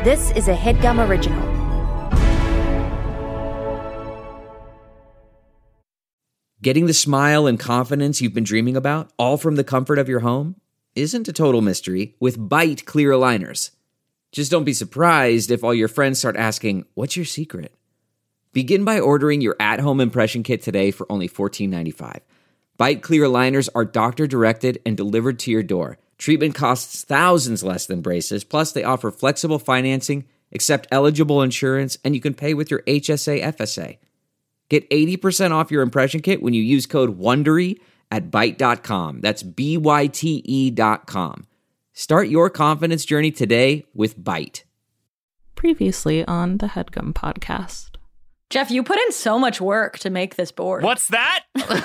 This is a HeadGum original. Getting the smile and confidence you've been dreaming about, all from the comfort of your home, isn't a total mystery with Byte clear aligners. Just don't be surprised if all your friends start asking, "What's your secret?" Begin by ordering your at-home impression kit today for only $14.95. Byte clear aligners are doctor-directed and delivered to your door. Treatment costs thousands less than braces, plus they offer flexible financing, accept eligible insurance, and you can pay with your HSA FSA. Get 80% off your impression kit when you use code WONDERY at Byte.com. That's BYTE.com. Start your confidence journey today with Byte. Previously on the HeadGum podcast. Jeff, you put in so much work to make this board. What's that?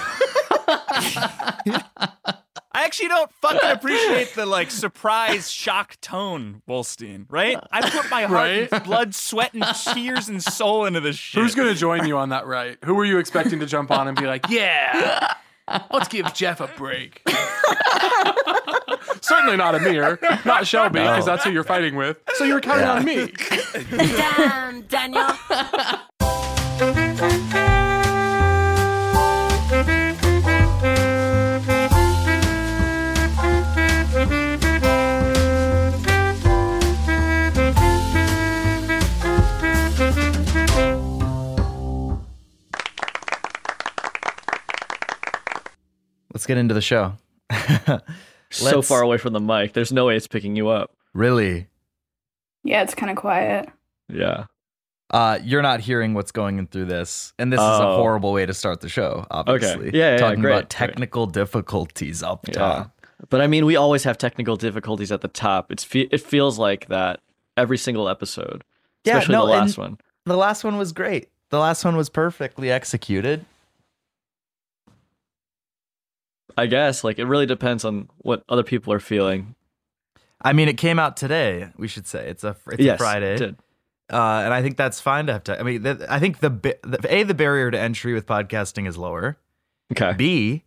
I actually don't fucking appreciate the, surprise, shock tone, Wolstein, right? I put my heart, and blood, sweat, and tears and soul into this shit. Who's going to join you on that, right? Who were you expecting to jump on and be like, yeah, let's give Jeff a break? Certainly not Amir, not Shelby, because that's who you're fighting with. So you're counting on me. Damn, Daniel. Let's get into the show. So far away from the mic. There's no way it's picking you up. Really? Yeah, it's kind of quiet. Yeah. You're not hearing what's going in through this. And this is a horrible way to start the show, obviously. Okay. Yeah, Talking great, about technical difficulties up top. But I mean, we always have technical difficulties at the top. It feels like that every single episode. Especially the last one. The last one was great. The last one was perfectly executed. I guess, it really depends on what other people are feeling. I mean, it came out today, we should say. It's a Friday. It did. And I think that's fine to have to. I mean, I think the barrier to entry with podcasting is lower. Okay. B,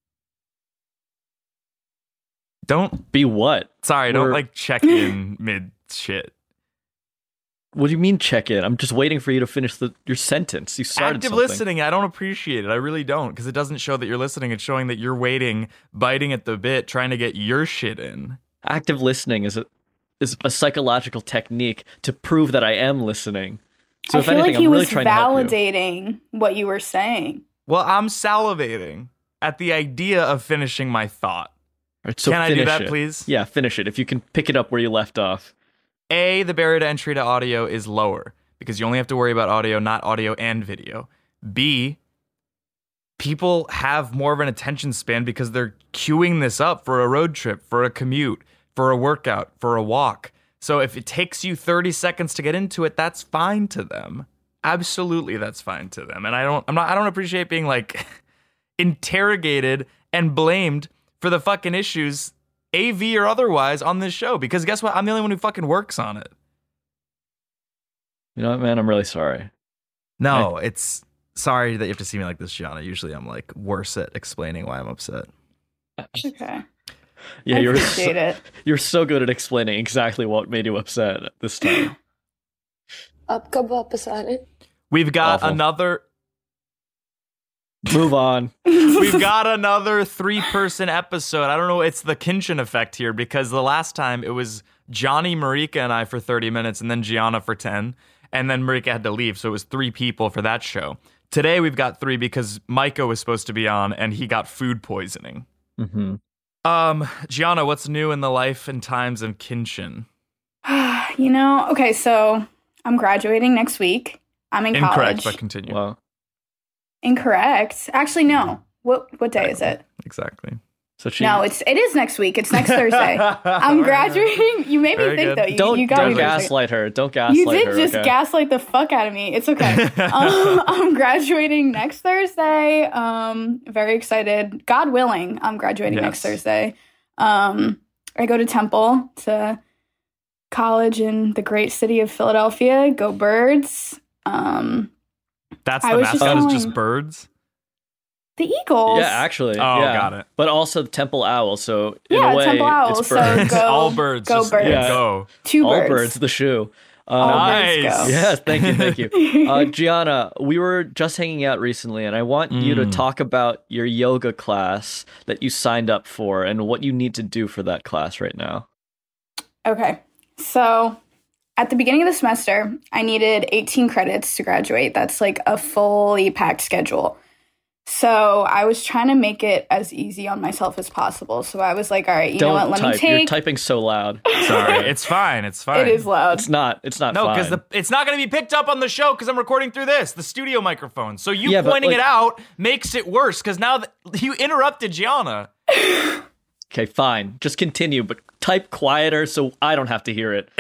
don't be what? Sorry, don't check in mid shit. What do you mean check in? I'm just waiting for you to finish your sentence. You started Active something. listening, I don't appreciate it. I really don't, because it doesn't show that you're listening. It's showing that you're waiting, biting at the bit, trying to get your shit in. Active listening is a psychological technique to prove that I am listening. So if anything, I'm really trying to help you. Validating what you were saying. Well, I'm salivating at the idea of finishing my thought. Right, so can I do that, it. please? Yeah, finish it. If you can pick it up where you left off. A, the barrier to entry to audio is lower because you only have to worry about audio, not audio and video. B, people have more of an attention span because they're queuing this up for a road trip, for a commute, for a workout, for a walk. So if it takes you 30 seconds to get into it, that's fine to them. Absolutely, that's fine to them. And I don't appreciate being interrogated and blamed for the fucking issues, AV or otherwise, on this show, because guess what? I'm the only one who fucking works on it. You know what, man? I'm really sorry. No, it's sorry that you have to see me like this, Gianna. Usually I'm worse at explaining why I'm upset. Okay. Yeah, you're so good at explaining exactly what made you upset this time. We've got Awful. another... Move on. We've got another 3-person episode. I don't know. It's the Kinchin effect here because the last time it was Johnny, Marika, and I for 30 minutes and then Gianna for 10. And then Marika had to leave. So it was 3 people for that show. Today we've got 3 because Micah was supposed to be on and he got food poisoning. Mm-hmm. Gianna, what's new in the life and times of Kinchin? Okay, so I'm graduating next week. I'm in college. Incorrect, but continue. Wow. Incorrect. Actually, no. What day is it? Exactly. So No, it is next week. It's next Thursday. I'm graduating. You made me Very think, good. though. Don't gaslight her. Don't gaslight her. You did just gaslight the fuck out of me. It's okay. I'm graduating next Thursday. Very excited. God willing, I'm graduating next Thursday. I go to Temple, to college in the great city of Philadelphia. Go Birds. That's the mascot is just birds? The Eagles. Yeah, actually. Oh, yeah. got it. But also the Temple Owl, so in a way, Temple Owl, it's birds. so go, all birds. Go just Birds. Go. Two All birds. birds, the shoe. Nice. Yes, thank you. Gianna, we were just hanging out recently, and I want you to talk about your yoga class that you signed up for and what you need to do for that class right now. Okay. So at the beginning of the semester, I needed 18 credits to graduate. That's like a fully packed schedule. So I was trying to make it as easy on myself as possible. So I was like, all right, you know what? Let me take. You're typing so loud. Sorry, it's fine. It's fine. It is loud. It's not. No, fine. because it's not going to be picked up on the show because I'm recording through the studio microphone. So you pointing it out makes it worse because now you interrupted Gianna. Okay, fine. Just continue, but type quieter so I don't have to hear it.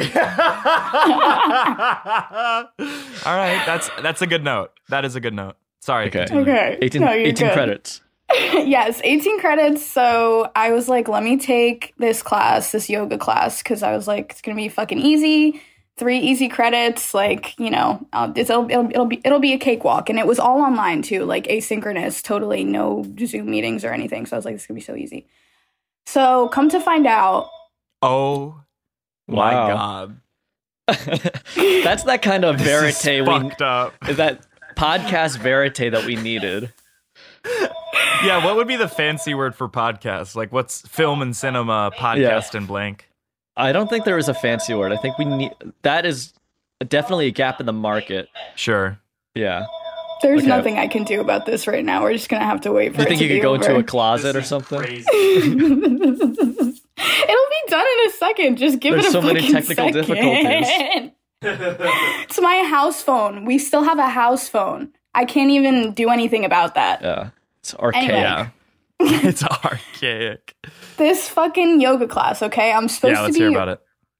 All right, that's a good note. That is a good note. Sorry. Okay. 18 credits. Yes, 18 credits. So I was like, let me take this yoga class, because I was like, it's gonna be fucking easy. 3 easy credits, like, you know, it'll be a cakewalk. And it was all online too, like asynchronous, totally no Zoom meetings or anything. So I was like, it's gonna be so easy. So come to find out. Oh my God. That's that kind of verite fucked up. That podcast verite that we needed. Yeah, what would be the fancy word for podcast? Like, what's film and cinema, podcast and blank? I don't think there is a fancy word. I think that is definitely a gap in the market. Sure. Yeah. There's nothing I can do about this right now. We're just going to have to wait for it to be over. Do you think you could go into a closet or something? It'll be done in a second. Just give it a fucking second. There's so many technical difficulties. It's my house phone. We still have a house phone. I can't even do anything about that. Yeah. It's archaic. Anyway. It's archaic. This fucking yoga class, okay? I'm supposed to be hear about it.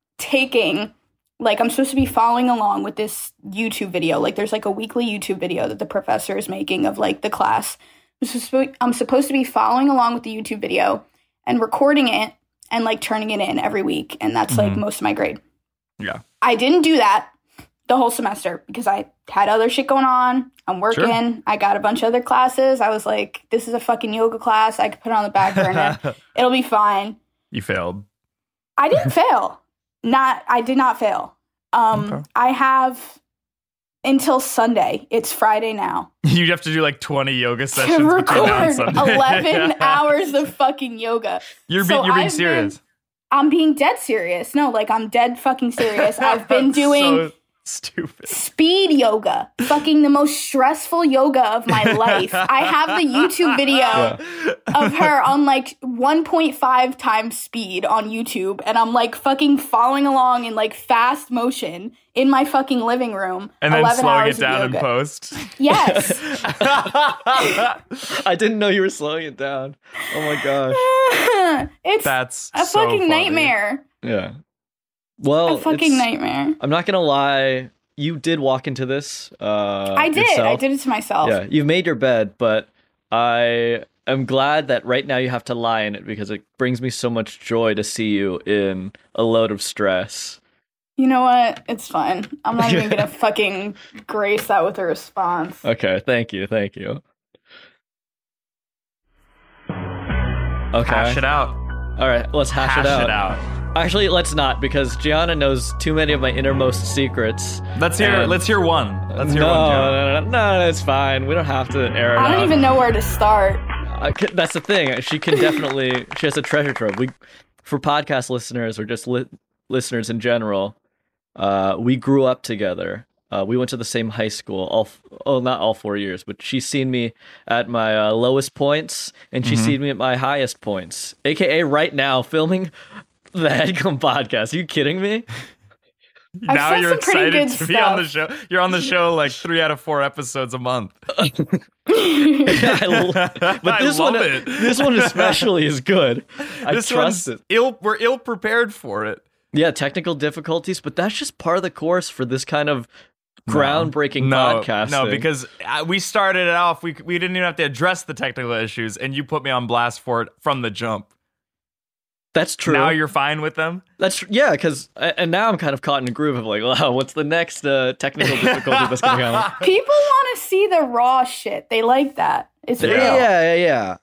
I'm supposed to be following along with this YouTube video. Like, there's like a weekly YouTube video that the professor is making of like the class. I'm supposed to be following along with the YouTube video and recording it and like turning it in every week. And that's like most of my grade. Yeah. I didn't do that the whole semester because I had other shit going on. I'm working. Sure. I got a bunch of other classes. I was like, this is a fucking yoga class. I could put it on the back burner. It'll be fine. You failed. I didn't fail. I did not fail. Okay. I have until Sunday. It's Friday now. You have to do like 20 yoga sessions to record between now and Sunday. 11 hours of fucking yoga. You're being serious. I'm being dead serious. No, like I'm dead fucking serious. I've been doing stupid speed yoga, fucking the most stressful yoga of my life. I have the YouTube video of her on like 1.5 times speed on YouTube, and I'm like fucking following along in like fast motion in my fucking living room, and then slowing it down in post. Yes. I didn't know you were slowing it down. Oh my gosh. That's a fucking nightmare. Yeah. Well, a fucking nightmare. I'm not gonna lie. You did walk into this. I did. Yourself. I did it to myself. Yeah, you've made your bed, but I am glad that right now you have to lie in it because it brings me so much joy to see you in a load of stress. You know what? It's fine. I'm not even gonna fucking grace that with a response. Okay, thank you. Okay. Hash it out. All right, let's hash it out. Actually, let's not, because Gianna knows too many of my innermost secrets. Let's hear one. Let's hear one, Gianna. No, it's fine. We don't have to air it out. I don't even know where to start. That's the thing. She has a treasure trove. For podcast listeners or just listeners in general, we grew up together. We went to the same high school, not all 4 years, but she's seen me at my lowest points, and she's seen me at my highest points, aka right now filming the Headgum podcast. Are you kidding me? Now you're excited to be on the show. You're on the show like 3 out of 4 episodes a month. But this one especially is good. I trust it. We're ill prepared for it. Yeah, technical difficulties, but that's just part of the course for this kind of groundbreaking podcasting. No, because we started it off. We didn't even have to address the technical issues, and you put me on blast for it from the jump. That's true. Now you're fine with them? Because now I'm kind of caught in a groove of like, wow, what's the next technical difficulty that's going to come? People want to see the raw shit. They like that. It's real. Yeah.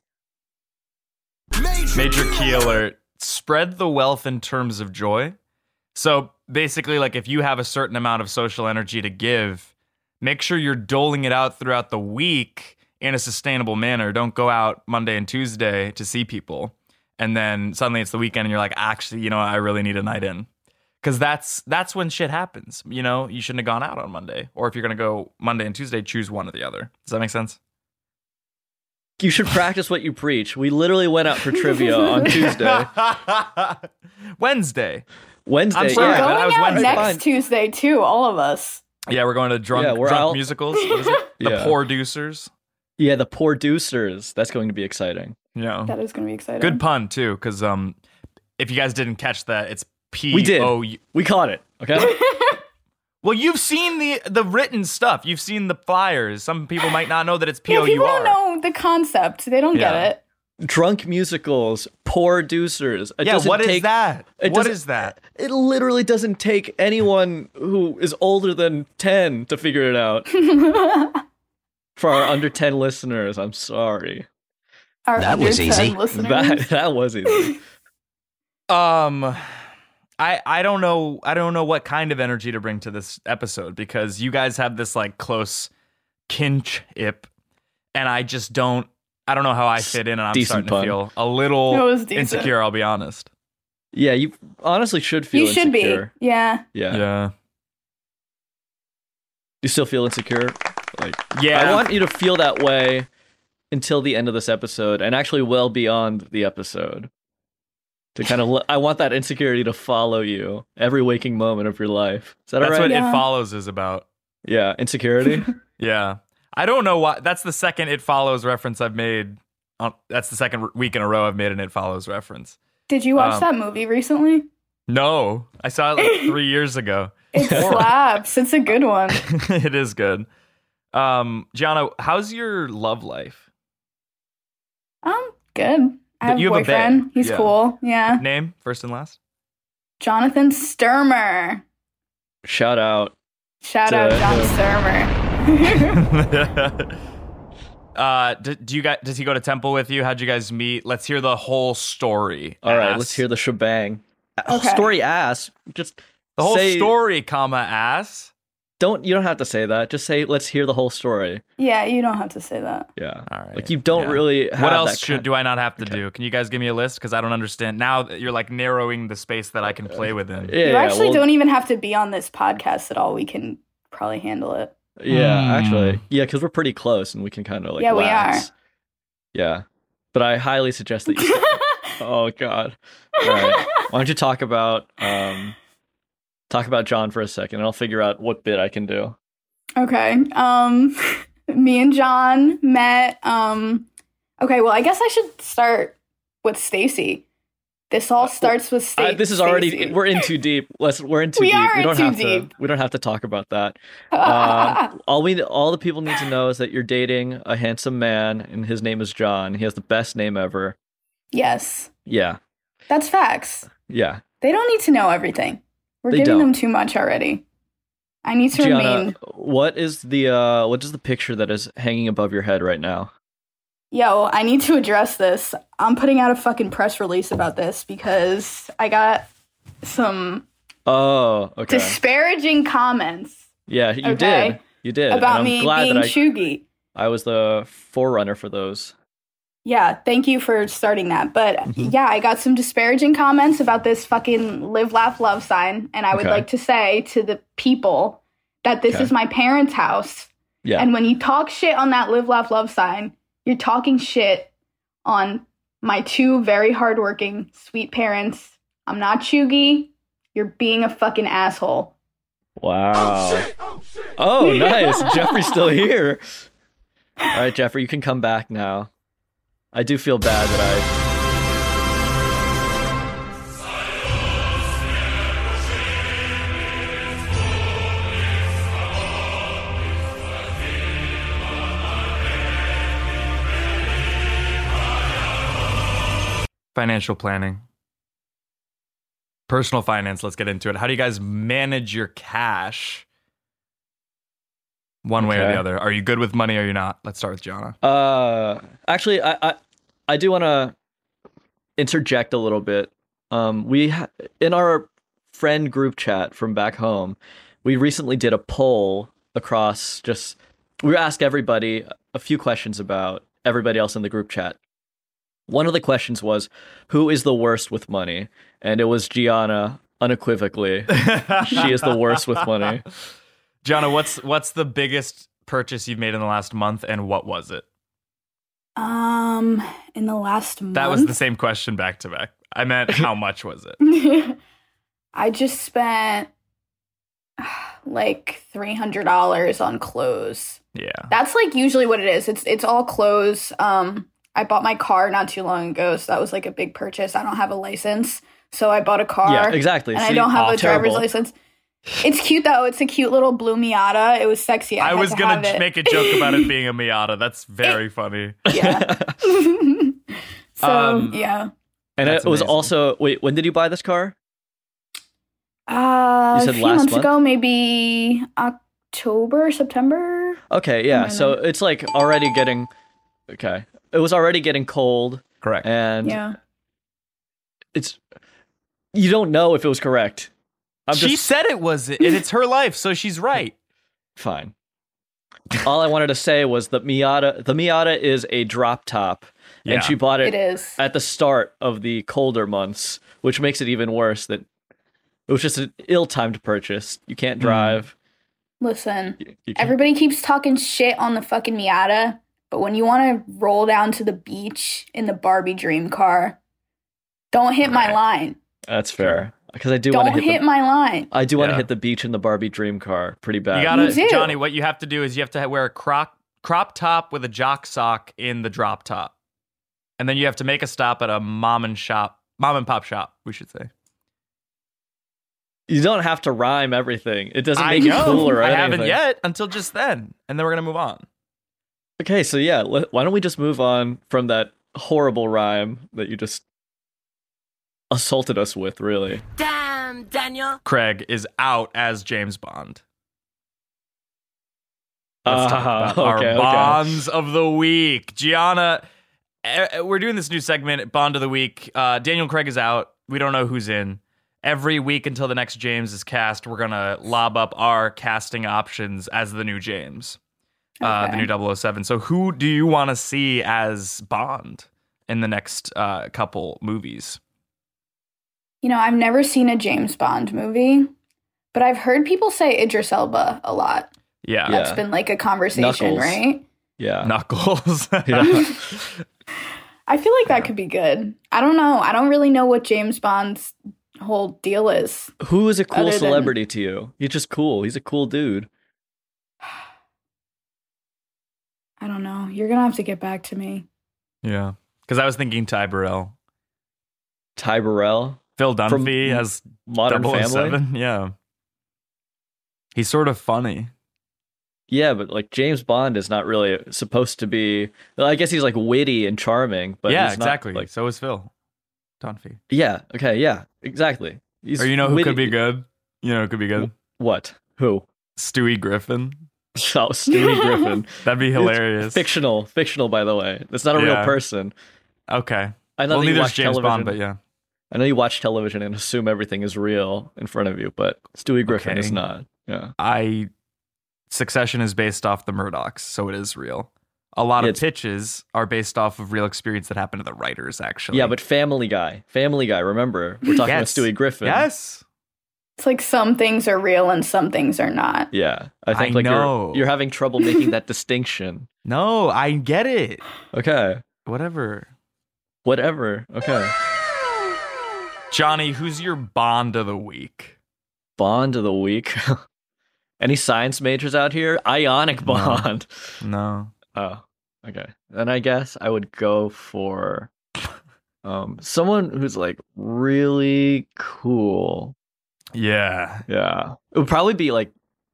Major key alert. Spread the wealth in terms of joy. So basically, like, if you have a certain amount of social energy to give, make sure you're doling it out throughout the week in a sustainable manner. Don't go out Monday and Tuesday to see people, and then suddenly it's the weekend and you're like, actually, I really need a night in. Because that's when shit happens. You shouldn't have gone out on Monday. Or if you're going to go Monday and Tuesday, choose one or the other. Does that make sense? You should practice what you preach. We literally went out for trivia on Tuesday. Wednesday. Wednesday. I'm sorry, yeah. but I was Going out Wednesday. next Tuesday too, all of us. Yeah, we're going to drunk we're out. musicals. What is it? The Yeah. Producers. Yeah, the producers. That's going to be exciting. Yeah. That is going to be exciting. Good pun, too, because if you guys didn't catch that, it's P-O-U. We did. We caught it, okay? Well, you've seen the written stuff. You've seen the flyers. Some people might not know that it's Yeah, P-O-U-R. people don't know the concept. They don't Yeah. get it. Drunk musicals, producers. It Yeah, doesn't what is take- that? it What doesn't- is that? It literally doesn't take anyone who is older than 10 to figure it out. For our under 10 listeners, I'm sorry. Our That was under 10 easy. listeners. That was easy. I don't know what kind of energy to bring to this episode, because you guys have this like close kinship, and I don't know how I fit in, and I'm Decent starting pun. to feel a little That was decent. insecure, I'll be honest. Yeah, you honestly should feel You should insecure. be. Yeah. Yeah. You still feel insecure? Like, Yeah. I want you to feel that way until the end of this episode, and actually well beyond the episode. To kind of, I want that insecurity to follow you every waking moment of your life. Is that That's all right? what Yeah. It Follows is about. Yeah, insecurity. Yeah. I don't know why. That's the second It Follows reference I've made. That's the second week in a row I've made an It Follows reference. Did you watch that movie recently? No, I saw it like 3 years ago. It slaps. It's a good one. It is good. Gianna, how's your love life? Good. I have a You have a boyfriend. babe. He's Yeah. cool. Yeah. Name, first and last? Jonathan Sturmer. Shout out. Shout out John Sturmer. Does he go to Temple with you? How'd you guys meet? Let's hear the whole story. All right, ass. let's hear the shebang. Okay. Story ass. Just the whole say, story, comma, ass. You don't have to say that. Just say, let's hear the whole story. Yeah, you don't have to say that. Yeah. All right. Like you don't Yeah. really have What else that do I not have to do? Can you guys give me a list? Because I don't understand. Now that you're like narrowing the space that I can play within. Yeah, You actually well, don't even have to be on this podcast at all. We can probably handle it. Yeah, actually. Yeah, because we're pretty close and we can kind of like Yeah, we lax. Yeah. But I highly suggest that you Oh god. All right. Why don't you talk about John for a second and I'll figure out what bit I can do. Okay. Me and John met. Okay, well, I guess I should start with Stacy. This all starts with Stacy. This is already we're in too deep. We're in too We deep. are We don't too have deep. to we don't have to talk about that. All the people need to know is that you're dating a handsome man and his name is John. He has the best name ever. Yes, Yeah. that's facts. Yeah. They don't need to know everything. We're They giving don't. them too much already. I need to Gianna, remain. what is the picture that is hanging above your head right now? Yo, I need to address this. I'm putting out a fucking press release about this because I got some Oh, okay. disparaging comments Yeah, you Okay. did. You did. about and I'm me glad being that chuggy. I was the forerunner for those. Yeah, thank you for starting that. But Mm-hmm. yeah, I got some disparaging comments about this fucking live, laugh, love sign. And I would Okay. like to say to the people that this Okay. is my parents' house. Yeah. And when you talk shit on that live, laugh, love sign, you're talking shit on my two very hardworking, sweet parents. I'm not chuggy. You're being a fucking asshole. Wow. Oh, nice. Jeffrey's still here. All right, Jeffrey, you can come back now. I do feel bad that Financial planning. Personal finance, let's get into it. How do you guys manage your cash? One way or Okay. the other. Are you good with money or you're not? Let's start with Gianna. actually I do want to interject a little bit. In our friend group chat from back home, we recently did a poll across we asked everybody a few questions about everybody else in the group chat. One of the questions was, who is the worst with money? And it was Gianna, unequivocally. She is the worst with money. Gianna, what's the biggest purchase you've made in the last month, and what was it? In the last month? That was the same question back to back. I meant, how much was it? I just spent like $300 on clothes. Yeah. That's like usually what it is. It's all clothes. I bought my car not too long ago, so that was like a big purchase. I don't have a license, so I bought a car. Yeah, exactly. And I don't have a driver's license. It's cute though. It's a cute little blue Miata. It was sexy. I was going to make a joke about it being a Miata. That's very funny. Yeah. So, yeah. And That's it was amazing. also, wait, when did you buy this car? You A said few last months month? ago, maybe October, September. Okay, yeah. Somewhere So in it's like already getting, okay. It was already getting cold. Correct. And Yeah. you don't know if it was correct. She said it was, and it's her life, so she's right. Fine. All I wanted to say was the Miata is a drop top, Yeah. and she bought It it is. at the start of the colder months, which makes it even worse that it was just an ill-timed purchase. You can't drive. Listen, You can't- everybody keeps talking shit on the fucking Miata, but when you want to roll down to the beach in the Barbie dream car, don't hit my line. That's fair. Because I do want to Don't hit the, my line. I do want to Yeah. hit the beach in the Barbie dream car pretty bad. You gotta, Me too. Johnny, what you have to do is you have to wear a crop top with a jock sock in the drop top. And then you have to make a stop at a mom and pop shop, we should say. You don't have to rhyme everything. It doesn't I make know. it cooler or I anything. haven't yet until just then. And then we're going to move on. Okay, so yeah, why don't we just move on from that horrible rhyme that you just assaulted us with, really? Damn, Daniel. Craig is out as James Bond. Let's talk about our Bonds of the Week. Gianna, we're doing this new segment, Bond of the Week. Daniel Craig is out. We don't know who's in. Every week until the next James is cast, we're going to lob up our casting options as the new James, the new 007. So who do you want to see as Bond in the next couple movies? You know, I've never seen a James Bond movie, but I've heard people say Idris Elba a lot. Yeah. That's been like a conversation, Knuckles. right? Yeah. Knuckles. Yeah. I feel like that could be good. I don't know. I don't really know what James Bond's whole deal is. Who is a cool Other than- celebrity to you? He's just cool. He's a cool dude. I don't know. You're going to have to get back to me. Yeah. Because I was thinking Ty Burrell. Ty Burrell, Phil Dunphy From as Modern 007. Family. Yeah. He's sort of funny. Yeah, but like James Bond is not really supposed to be. Well, I guess he's like witty and charming, but yeah, he's not, exactly. like, So is Phil Dunphy. yeah. Okay. Yeah. Exactly. He's Or you know who witty. could be good? You know who could be good? What? Who? Stewie Griffin. Oh, Stewie Griffin. That'd be hilarious. Fictional, by the way. That's not a real Yeah. person. Okay. I know Well, that you neither is watch James television. Bond, but yeah. I know you watch television and assume everything is real in front of you, but Stewie Griffin Okay. is not. Yeah. Succession is based off the Murdochs, so it is real. A lot of pitches are based off of real experience that happened to the writers, actually. Yeah, but Family Guy, remember? We're talking Yes. about Stewie Griffin. Yes. It's like some things are real and some things are not. Yeah. I think I like know. you're having trouble making that distinction. No, I get it. Okay. Whatever. Okay. Johnny, who's your Bond of the week? Bond of the week. Any science majors out here? Ionic Bond. No. Oh, okay. Then I guess I would go for someone who's like really cool. Yeah. Yeah. It would probably be like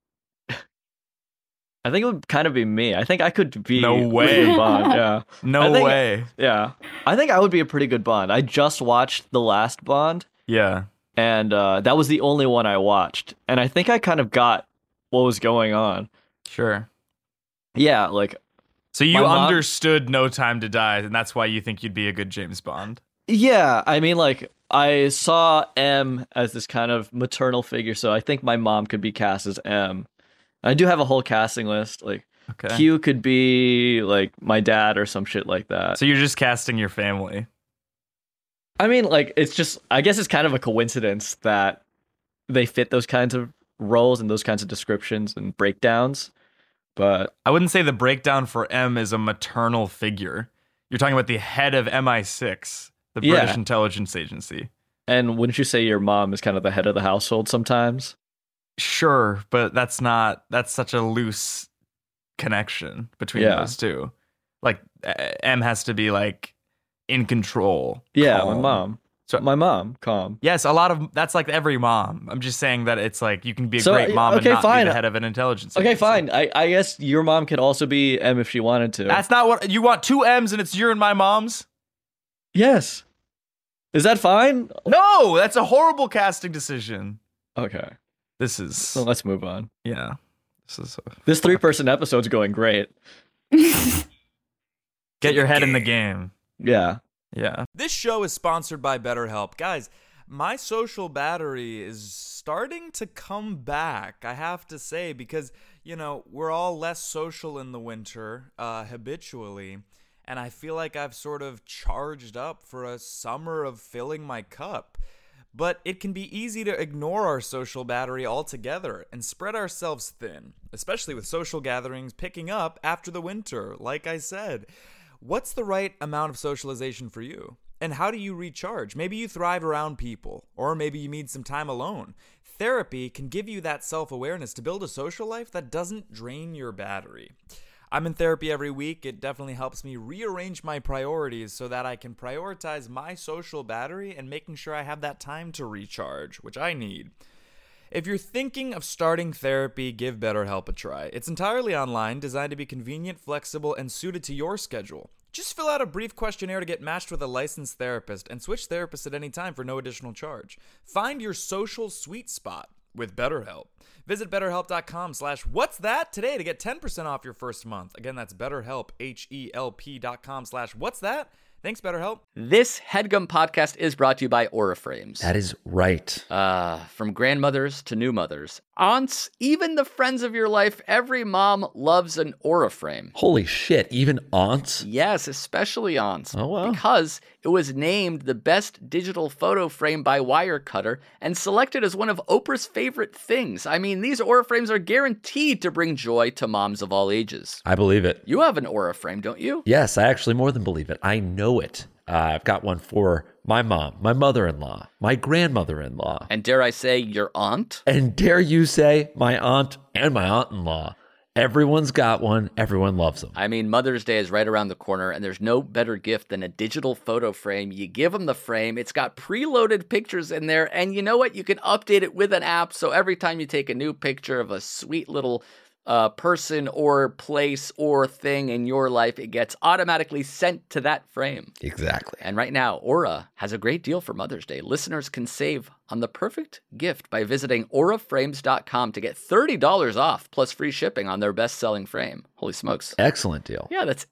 I think it would kind of be me. I think I could be No way. a good Bond. Yeah. No I think- way. Yeah. I think I would be a pretty good Bond. I just watched the last Bond, Yeah. and that was the only one I watched. And I think I kind of got what was going on. Sure. Yeah, like So you My mom- understood No Time to Die, and that's why you think you'd be a good James Bond. yeah, I mean like I saw M as this kind of maternal figure, so I think my mom could be cast as M. I do have a whole casting list. Like Okay. Q could be like my dad or some shit like that. So you're just casting your family. I mean, like, it's just, I guess it's kind of a coincidence that they fit those kinds of roles and those kinds of descriptions and breakdowns. But I wouldn't say the breakdown for M is a maternal figure. You're talking about the head of MI6, the Yeah. British intelligence agency. and wouldn't you say your mom is kind of the head of the household sometimes? Sure, but that's such a loose connection between Yeah. those two. Like M has to be like in control. Yeah, calm. my mom. So- My mom, calm. Yes, that's like every mom. I'm just saying that it's like you can be a So, great mom okay, and not fine. be the head of an intelligence Okay, agency. fine. I guess your mom could also be M if she wanted to. That's not what you want. 2 M's and it's your and my mom's. Yes. Is that fine? No, that's a horrible casting decision. Okay. This is So let's move on. yeah. This is This 3-person episode's going great. get your head in the game. Yeah. Yeah. This show is sponsored by BetterHelp. Guys, my social battery is starting to come back, I have to say, because, we're all less social in the winter habitually, and I feel like I've sort of charged up for a summer of filling my cup. But it can be easy to ignore our social battery altogether and spread ourselves thin, especially with social gatherings picking up after the winter, like I said. What's the right amount of socialization for you? And how do you recharge? Maybe you thrive around people, or maybe you need some time alone. Therapy can give you that self-awareness to build a social life that doesn't drain your battery. I'm in therapy every week. It definitely helps me rearrange my priorities so that I can prioritize my social battery and making sure I have that time to recharge, which I need. If you're thinking of starting therapy, give BetterHelp a try. It's entirely online, designed to be convenient, flexible, and suited to your schedule. Just fill out a brief questionnaire to get matched with a licensed therapist and switch therapists at any time for no additional charge. Find your social sweet spot with BetterHelp. Visit BetterHelp.com/what's-that today to get 10% off your first month. Again, that's BetterHelp, HELP.com/what's-that. Thanks, BetterHelp. This HeadGum podcast is brought to you by Auraframes. That is right. From grandmothers to new mothers, aunts, even the friends of your life, every mom loves an Auraframe. Holy shit, even aunts? Yes, especially aunts. Oh, wow. Because it was named the best digital photo frame by Wirecutter and selected as one of Oprah's favorite things. I mean, these Auraframes are guaranteed to bring joy to moms of all ages. I believe it. You have an Auraframe, don't you? Yes, I actually more than believe it. I know it. I've got one for my mom, my mother-in-law, my grandmother-in-law. And dare I say, your aunt? And dare you say, my aunt and my aunt-in-law. Everyone's got one. Everyone loves them. I mean, Mother's Day is right around the corner, and there's no better gift than a digital photo frame. You give them the frame. It's got preloaded pictures in there, and you know what? You can update it with an app, so every time you take a new picture of a sweet little person or place or thing in your life, it gets automatically sent to that frame. Exactly. And right now, Aura has a great deal for Mother's Day. Listeners can save on the perfect gift by visiting auraframes.com to get $30 off plus free shipping on their best-selling frame. Holy smokes. Excellent deal. Yeah, that's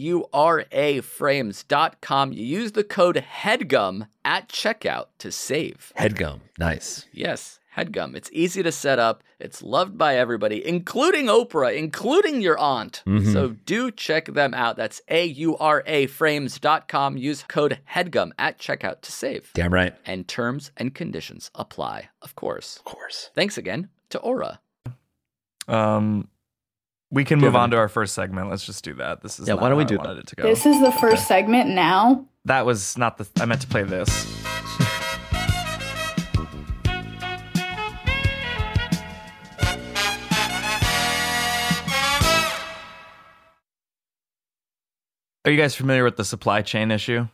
auraframes.com. You use the code HEADGUM at checkout to save. HeadGum. Nice. Yes, HeadGum. It's easy to set up. It's loved by everybody, including Oprah, including your aunt. Mm-hmm. So do check them out. That's auraframes.com. Use code HEADGUM at checkout to save. Damn right. And terms and conditions apply, of course. Of course. Thanks again to Aura. We can move on to our first segment. Let's just do that. This is Yeah, not why don't we how do I wanted that? it to go. This is the first segment now. That was not the. I meant to play this. Are you guys familiar with the supply chain issue?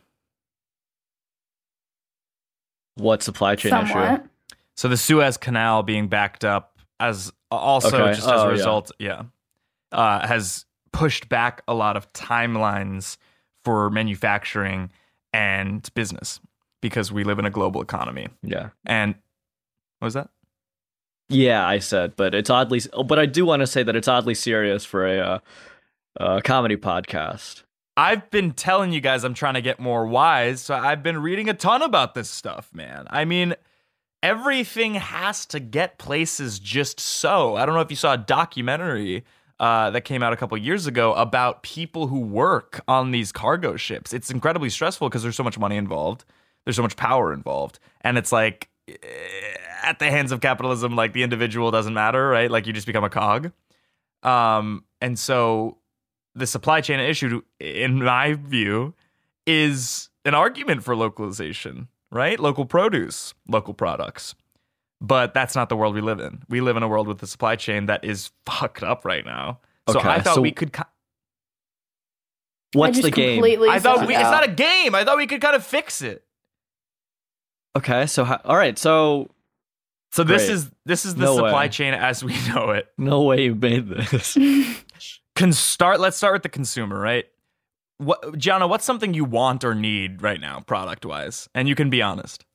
What supply chain Somewhat. issue? So the Suez Canal being backed up as also Okay. just as Oh, a yeah. result, has pushed back a lot of timelines for manufacturing and business because we live in a global economy. Yeah. And what was that? Yeah, I said, but it's oddly. But I do want to say that it's oddly serious for a comedy podcast. I've been telling you guys I'm trying to get more wise, so I've been reading a ton about this stuff, man. I mean, everything has to get places just so. I don't know if you saw a documentary that came out a couple years ago about people who work on these cargo ships. It's incredibly stressful because there's so much money involved. There's so much power involved. And it's like, at the hands of capitalism, like the individual doesn't matter, right? Like you just become a cog. And so the supply chain issue, in my view, is an argument for localization, right? Local produce, local products. But that's not the world we live in. We live in a world with a supply chain that is fucked up right now. So Okay, I thought so we could... What's the game? I thought it's not a game. I thought we could kind of fix it. Okay, so all right, so this great. is the No supply way. chain as we know it. No way you made this. Let's start with the consumer, right? Gianna, what's something you want or need right now, product wise? And you can be honest.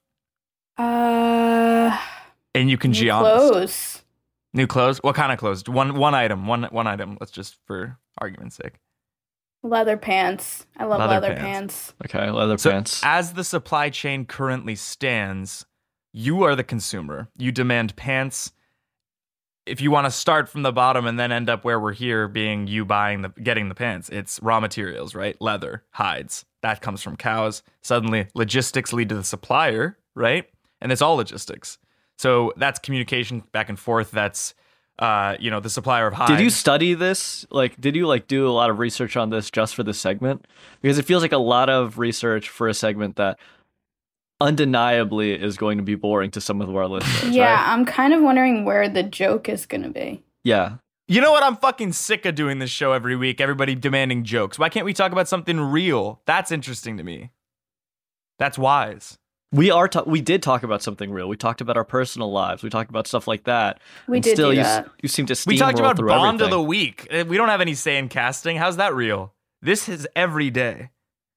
And you can be honest. Clothes. New clothes? What kind of clothes? One item. One item. Let's just for argument's sake. Leather pants. I love leather pants. Okay, leather pants. As the supply chain currently stands, you are the consumer. You demand pants. If you want to start from the bottom and then end up where we're here, being you getting the pants, it's raw materials, right? Leather, hides. That comes from cows. Suddenly, logistics lead to the supplier, right? And it's all logistics. So that's communication back and forth. That's the supplier of hides. Did you study this? Like, did you do a lot of research on this just for this segment? Because it feels like a lot of research for a segment that undeniably is going to be boring to some of our listeners. Yeah, right? I'm kind of wondering where the joke is going to be. Yeah. You know what? I'm fucking sick of doing this show every week. Everybody demanding jokes. Why can't we talk about something real? That's interesting to me. That's wise. We did talk about something real. We talked about our personal lives. We talked about stuff like that. We did do that. You seem to steamroll We talked about through Bond everything. of the Week. We don't have any say in casting. How's that real? This is every day.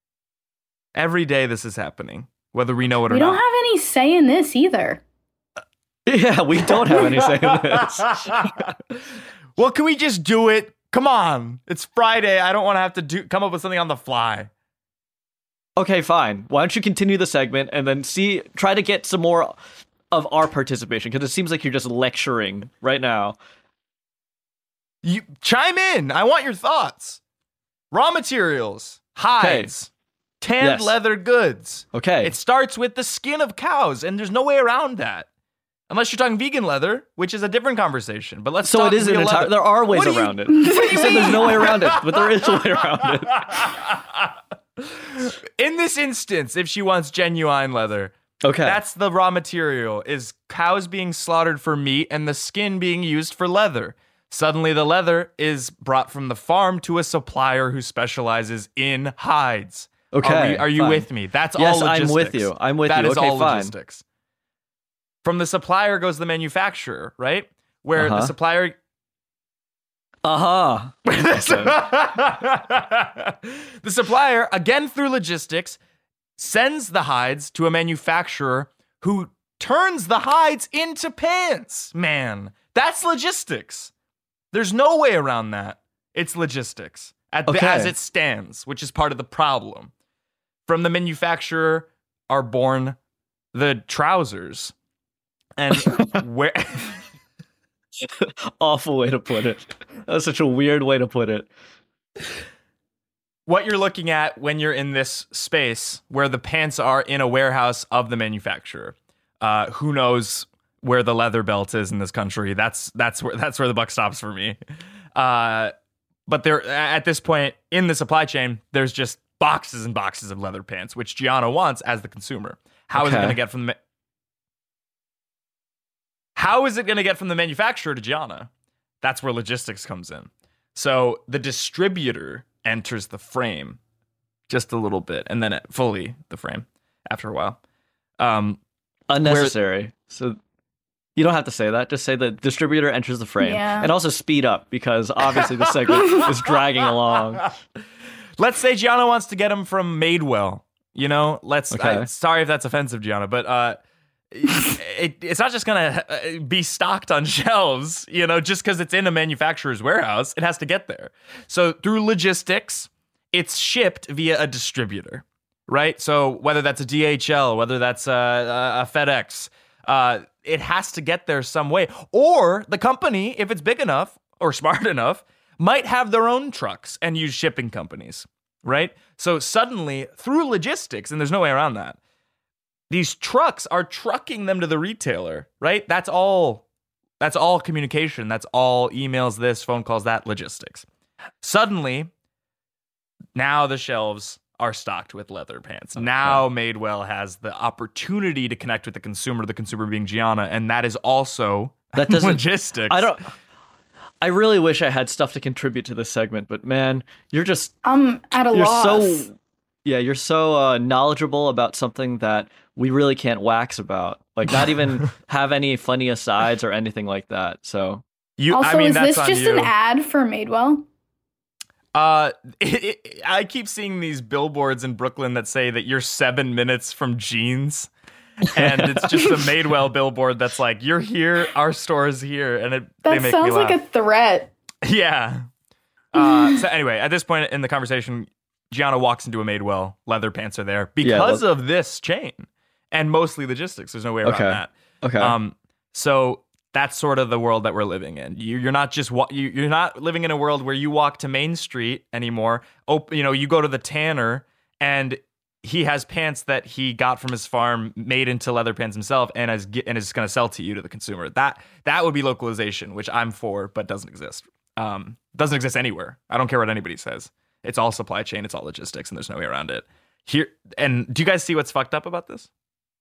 Every day this is happening, whether we know it or We not. don't have any say in this either. Yeah, we don't have any say in this. Well, can we just do it? Come on. It's Friday. I don't want to have to come up with something on the fly. Okay, fine. Why don't you continue the segment and then try to get some more of our participation, because it seems like you're just lecturing right now. You chime in. I want your thoughts. Raw materials, hides, tanned leather goods. Okay. It starts with the skin of cows, and there's no way around that. Unless you're talking vegan leather, which is a different conversation. But let's So talk it is an real entire. leather. There are ways What do you- around it. You said there's no way around it, but there is a way around it. In this instance, if she wants genuine leather, Okay. that's the raw material, is cows being slaughtered for meat and the skin being used for leather. Suddenly the leather is brought from the farm to a supplier who specializes in hides. Okay, Are you fine. with me? That's Yes, all logistics. I'm with you. I'm with That you. is Okay, all fine. logistics. From the supplier goes the manufacturer, right? Where the supplier... Uh-huh. The supplier, again through logistics, sends the hides to a manufacturer who turns the hides into pants. Man, that's logistics. There's no way around that. It's logistics as it stands, which is part of the problem. From the manufacturer are born the trousers. And where... Awful way to put it. That's such a weird way to put it. What you're looking at when you're in this space where the pants are in a warehouse of the manufacturer. Who knows where the leather belt is in this country? That's where the buck stops for me. But there, at this point in the supply chain, there's just boxes and boxes of leather pants, which Gianna wants as the consumer. How is it going to get from the How is it going to get from the manufacturer to Gianna? That's where logistics comes in. So the distributor enters the frame just a little bit, and then fully the frame after a while. Unnecessary. So you don't have to say that. Just say the distributor enters the frame. Yeah. And also speed up, because obviously the segment is dragging along. Let's say Gianna wants to get them from Madewell. You know, sorry if that's offensive, Gianna, but it's not just gonna be stocked on shelves, you know, just because it's in a manufacturer's warehouse. It has to get there. So through logistics, it's shipped via a distributor, right? So whether that's a DHL, whether that's a FedEx, it has to get there some way. Or the company, if it's big enough or smart enough, might have their own trucks and use shipping companies, right? So suddenly, through logistics, and there's no way around that, these trucks are trucking them to the retailer, right? That's all communication. That's all emails, this, phone calls, that, logistics. Suddenly, now the shelves are stocked with leather pants. Okay. Now Madewell has the opportunity to connect with the consumer being Gianna, and that is also logistics. I really wish I had stuff to contribute to this segment, but man, you're just at a loss. You're so knowledgeable about something that we really can't wax about. Like, not even have any funny asides or anything like that. So is this just an ad for Madewell? I keep seeing these billboards in Brooklyn that say that you're 7 minutes from jeans. And it's just a Madewell billboard that's like, you're here, our store is here. And they make me laugh. That sounds like a threat. Yeah. So anyway, at this point in the conversation, Gianna walks into a Madewell. Leather pants are there because of this chain. And mostly logistics. There's no way around that. Okay. So that's sort of the world that we're living in. You're not just you're not living in a world where you walk to Main Street anymore. You go to the tanner and he has pants that he got from his farm, made into leather pants himself, and is going to sell to you, to the consumer. That would be localization, which I'm for, but doesn't exist. Doesn't exist anywhere. I don't care what anybody says. It's all supply chain. It's all logistics, and there's no way around it. Here, and do you guys see what's fucked up about this?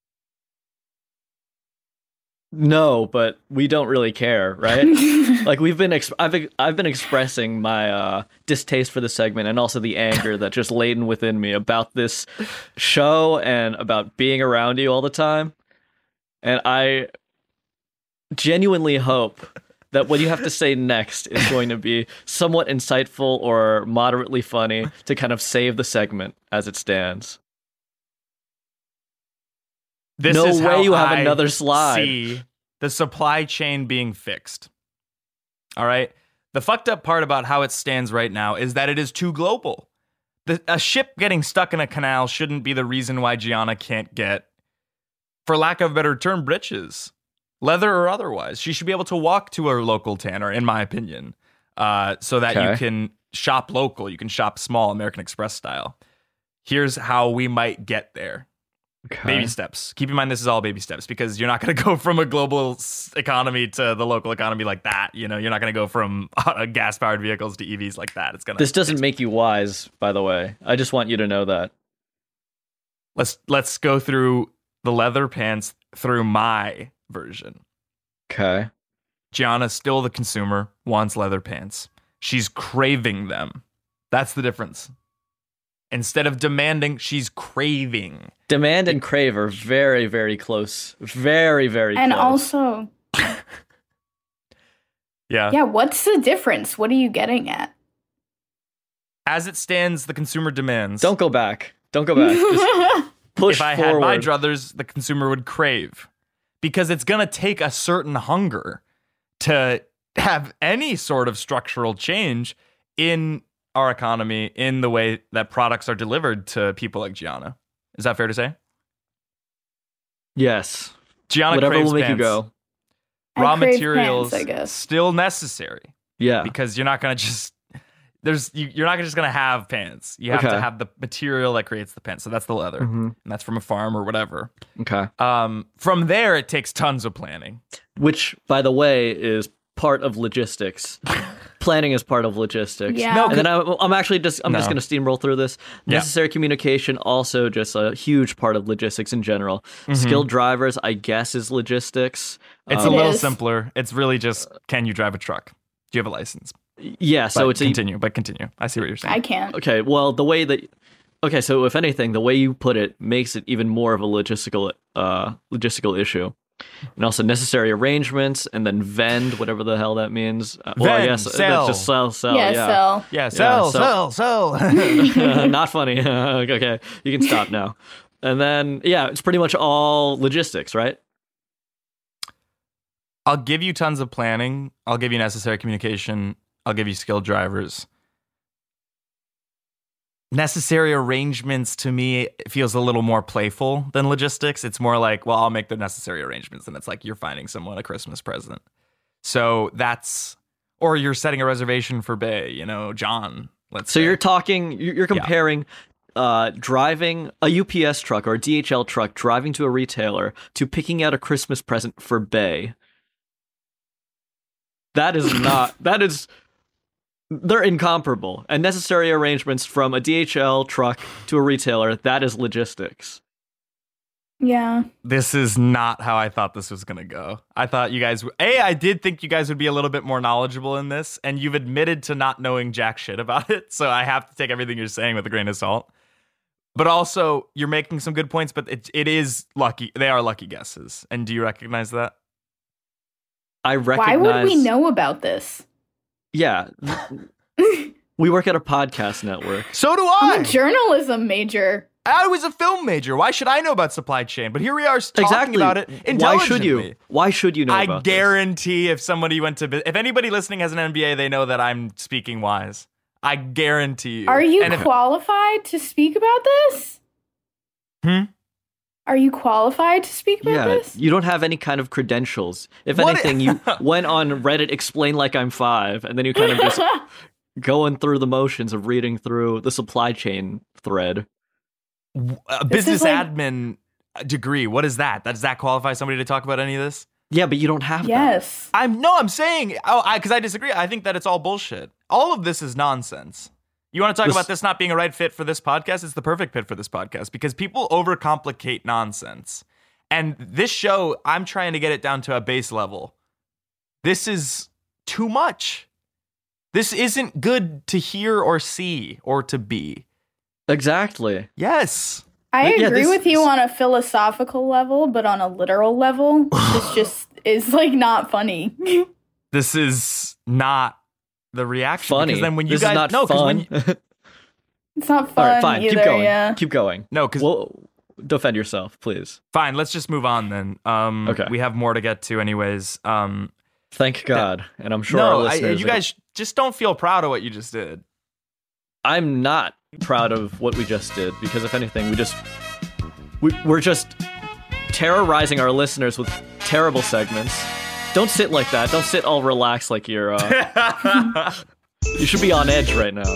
No, but we don't really care, right? Like I've been expressing my distaste for the segment and also the anger that just latent within me about this show and about being around you all the time. And I genuinely hope that what you have to say next is going to be somewhat insightful or moderately funny to kind of save the segment as it stands. This no is way how you have I another slide. See the supply chain being fixed. All right. The fucked up part about how it stands right now is that it is too global. A ship getting stuck in a canal shouldn't be the reason why Gianna can't get, for lack of a better term, britches, leather or otherwise. She should be able to walk to her local tanner, in my opinion, so that you can shop local. You can shop small, American Express style. Here's how we might get there. Okay. Baby steps. Keep in mind, this is all baby steps because you're not going to go from a global economy to the local economy like that. You're not going to go from gas-powered vehicles to EVs like that. This doesn't make you wise, by the way. I just want you to know that. Let's go through the leather pants through my version. Okay. Gianna's still the consumer, wants leather pants. She's craving them. That's the difference. Instead of demanding, she's craving. Demand and crave are very, very close. Very, very close. And also... Yeah, what's the difference? What are you getting at? As it stands, the consumer demands. Don't go back. Just push if I forward. had my druthers, the consumer would crave. Because it's going to take a certain hunger to have any sort of structural change in our economy, in the way that products are delivered to people like Gianna. Is that fair to say? Yes. Gianna whatever craves will make pants. you go. Raw materials, pants, I guess. still necessary. Yeah. Because you're not going to just... you're not just going to have pants. You have to have the material that creates the pants. So that's the leather. Mm-hmm. And that's from a farm or whatever. Okay. From there, it takes tons of planning. Which, by the way, is part of logistics. Planning is part of logistics. Yeah. No, and then I'm just going to steamroll through this. Necessary communication, also just a huge part of logistics in general. Mm-hmm. Skilled drivers, I guess, is logistics. It's a little simpler. It's really just, can you drive a truck? Do you have a license? Yeah, so but continue. I see what you're saying. I can't. Okay, well, so if anything, the way you put it makes it even more of a logistical issue. And also necessary arrangements, and then vend, whatever the hell that means. I guess sell. That's just sell. Sell. Yeah, sell. Not funny. Okay, you can stop now. And then, it's pretty much all logistics, right? I'll give you tons of planning. I'll give you necessary communication. I'll give you skilled drivers. necessary arrangements to me feels a little more playful than logistics. It's more like, well, I'll make the necessary arrangements, and it's like you're finding someone a Christmas present. So that's, or you're setting a reservation for Bay, John. Let's say. You're comparing driving a UPS truck or a DHL truck, driving to a retailer, to picking out a Christmas present for Bay. They're incomparable. And necessary arrangements from a DHL truck to a retailer, that is logistics. Yeah. This is not how I thought this was going to go. I thought you guys, I did think you guys would be a little bit more knowledgeable in this, and you've admitted to not knowing jack shit about it, so I have to take everything you're saying with a grain of salt. But also, you're making some good points, but it is lucky. They are lucky guesses. And do you recognize that? I recognize... Why would we know about this? Yeah. We work at a podcast network. So do I. I'm a journalism major. I was a film major. Why should I know about supply chain? But here we are talking about it intelligently. Why should you know about I guarantee if anybody listening has an MBA, they know that I'm speaking wise. I guarantee you. Are you qualified to speak about this? Are you qualified to speak about this? You don't have any kind of credentials. If anything, you went on Reddit, explain like I'm 5, and then you kind of just going through the motions of reading through the supply chain thread. A business admin degree. What is that? Does that qualify somebody to talk about any of this? Yeah, but you don't have that. Yes. I'm saying, because I disagree. I think that it's all bullshit. All of this is nonsense. You want to talk about this not being a right fit for this podcast? It's the perfect fit for this podcast because people overcomplicate nonsense. And this show, I'm trying to get it down to a base level. This is too much. This isn't good to hear or see or to be. Exactly. Yes. I agree with you on a philosophical level, but on a literal level, this just is like not funny. This is not the reaction. Funny. Because then when you this guys is not no, fun. It's not fun. All right, fine. Either, Keep going. Yeah. Keep going. No, because defend yourself, please. Fine. Let's just move on then. Okay. We have more to get to, anyways. Thank God, and I'm sure our listeners. You guys just don't feel proud of what you just did. I'm not proud of what we just did because, if anything, we're just terrorizing our listeners with terrible segments. Don't sit like that. Don't sit all relaxed like you're. You should be on edge right now.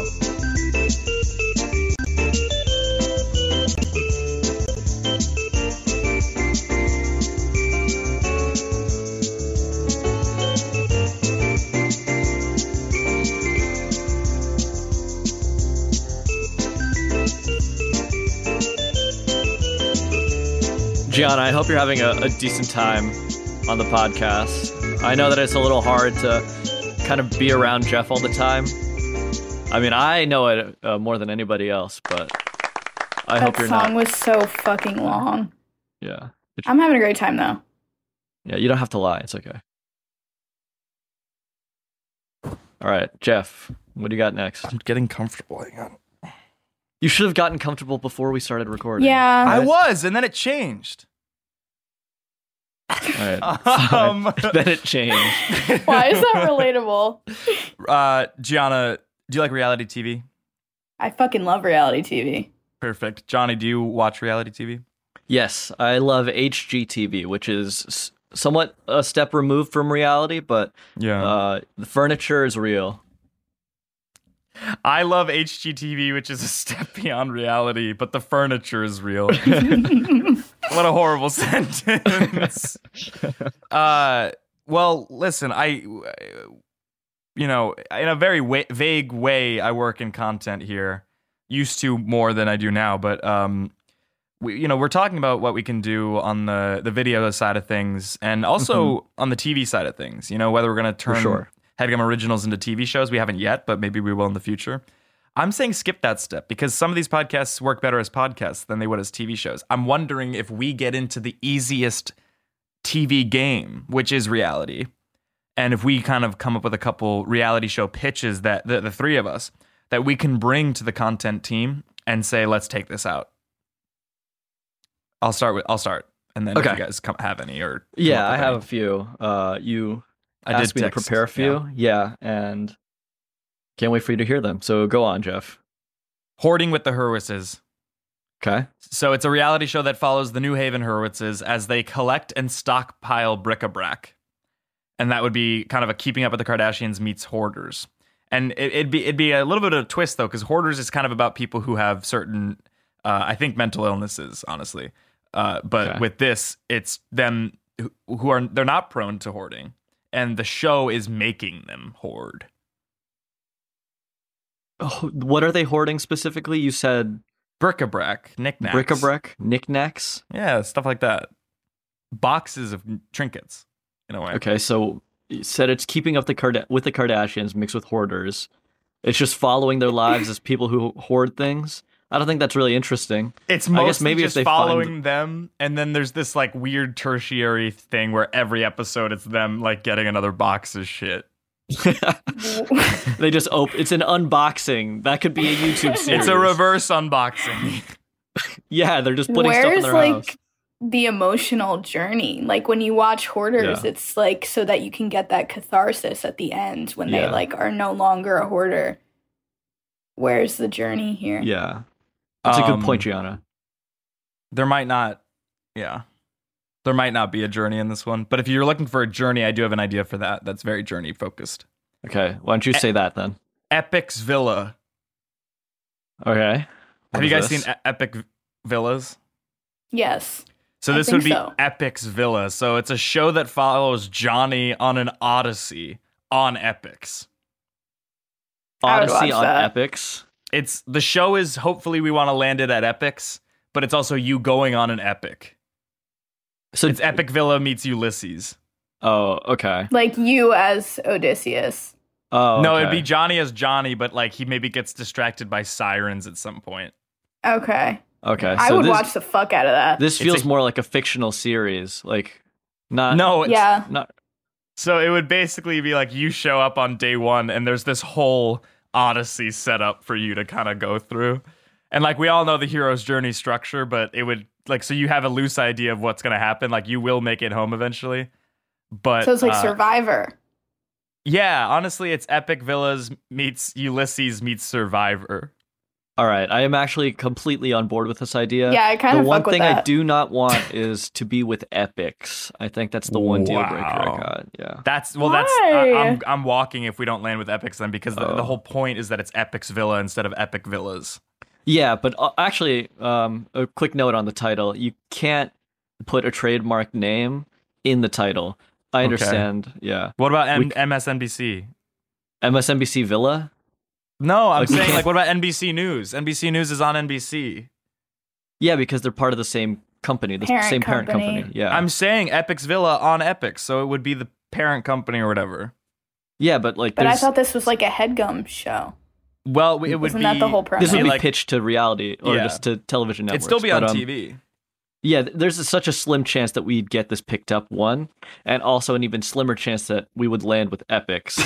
Gianna, I hope you're having a decent time on the podcast. I know that it's a little hard to kind of be around Jeff all the time. I mean, I know it more than anybody else, but I hope you're not. That song was so fucking long. Yeah. I'm having a great time, though. Yeah, you don't have to lie. It's okay. All right, Jeff, what do you got next? I'm getting comfortable. Hang on. You should have gotten comfortable before we started recording. Yeah. I was, and then it changed. All right. Then it changed. Why is that relatable? Gianna, do you like reality TV? I fucking love reality TV. Perfect. Johnny, do you watch reality TV? Yes, I love HGTV, which is somewhat a step removed from reality, but the furniture is real. I love HGTV, which is a step beyond reality, but the furniture is real. What a horrible sentence. Well, listen, in a very vague way, I work in content here. Used to more than I do now, but we're talking about what we can do on the video side of things, and also on the TV side of things. Whether we're going to turn HeadGum Originals into TV shows. We haven't yet, but maybe we will in the future. I'm saying skip that step because some of these podcasts work better as podcasts than they would as TV shows. I'm wondering if we get into the easiest TV game, which is reality, and if we kind of come up with a couple reality show pitches that the three of us that we can bring to the content team and say, let's take this out. I'll start, and then if you guys have any or I have a few. I asked me to prepare a few, and can't wait for you to hear them. So go on, Jeff. Hoarding with the Hurwitzes. Okay. So it's a reality show that follows the New Haven Hurwitzes as they collect and stockpile bric-a-brac. And that would be kind of a Keeping Up with the Kardashians meets Hoarders. And it'd be a little bit of a twist, though, because Hoarders is kind of about people who have certain, I think, mental illnesses, honestly. But with this, it's them they're not prone to hoarding. And the show is making them hoard. Oh, what are they hoarding specifically? You said... Bric-a-brac, knickknacks. Bric-a-brac, knickknacks? Yeah, stuff like that. Boxes of trinkets, in a way. Okay, so you said it's Keeping Up with the Kardashians mixed with hoarders. It's just following their lives as people who hoard things. I don't think that's really interesting. It's mostly just following them, and then there's this like weird tertiary thing where every episode it's them like getting another box of shit. They just it's an unboxing. That could be a YouTube series. It's a reverse unboxing. Yeah, they're just putting stuff in their house. The emotional journey? Like when you watch Hoarders, it's like so that you can get that catharsis at the end when they like are no longer a hoarder. Where's the journey here? Yeah. That's a good point, Gianna. There might not be a journey in this one, but if you're looking for a journey, I do have an idea for that. That's very journey focused. Okay, why don't you say that then? Epic's Villa. Okay. Have you guys seen Epic Villas? Yes. So this would be Epic's Villa. So it's a show that follows Johnny on an odyssey on Epix. Odyssey on Epix? The show is hopefully we want to land it at Epix, but it's also you going on an epic. So it's Epic Villa meets Ulysses. Oh, okay. Like you as Odysseus. Oh, no, it'd be Johnny as Johnny, but like he maybe gets distracted by sirens at some point. Okay. Okay. I would watch the fuck out of that. This feels more like a fictional series, like not. No, it's not. So it would basically be like you show up on day one, and there's this whole odyssey set up for you to kind of go through, and like we all know the hero's journey structure, but it would like so you have a loose idea of what's gonna happen. Like you will make it home eventually, but so it's like Survivor. Yeah, honestly, it's Epic Villas meets Ulysses meets Survivor. All right, I am actually completely on board with this idea. Yeah, I kind of fuck with that. The one thing I do not want is to be with Epics. I think that's the one deal breaker I got. Yeah, I'm walking if we don't land with Epics then because the whole point is that it's Epic's Villa instead of Epic Villas. Yeah, but actually, a quick note on the title: you can't put a trademark name in the title. I understand. Okay. Yeah. What about MSNBC? MSNBC Villa? No, I'm saying, like, what about NBC News? NBC News is on NBC. Yeah, because they're part of the same company, same parent company. Yeah. I'm saying Epic's Villa on Epix, so it would be the parent company or whatever. Yeah, but like... But I thought this was like a HeadGum show. Well, it would Isn't that the whole premise? This would be pitched to reality, or just to television networks. It'd still be on TV. Yeah, there's such a slim chance that we'd get this picked up, one, and also an even slimmer chance that we would land with Epics.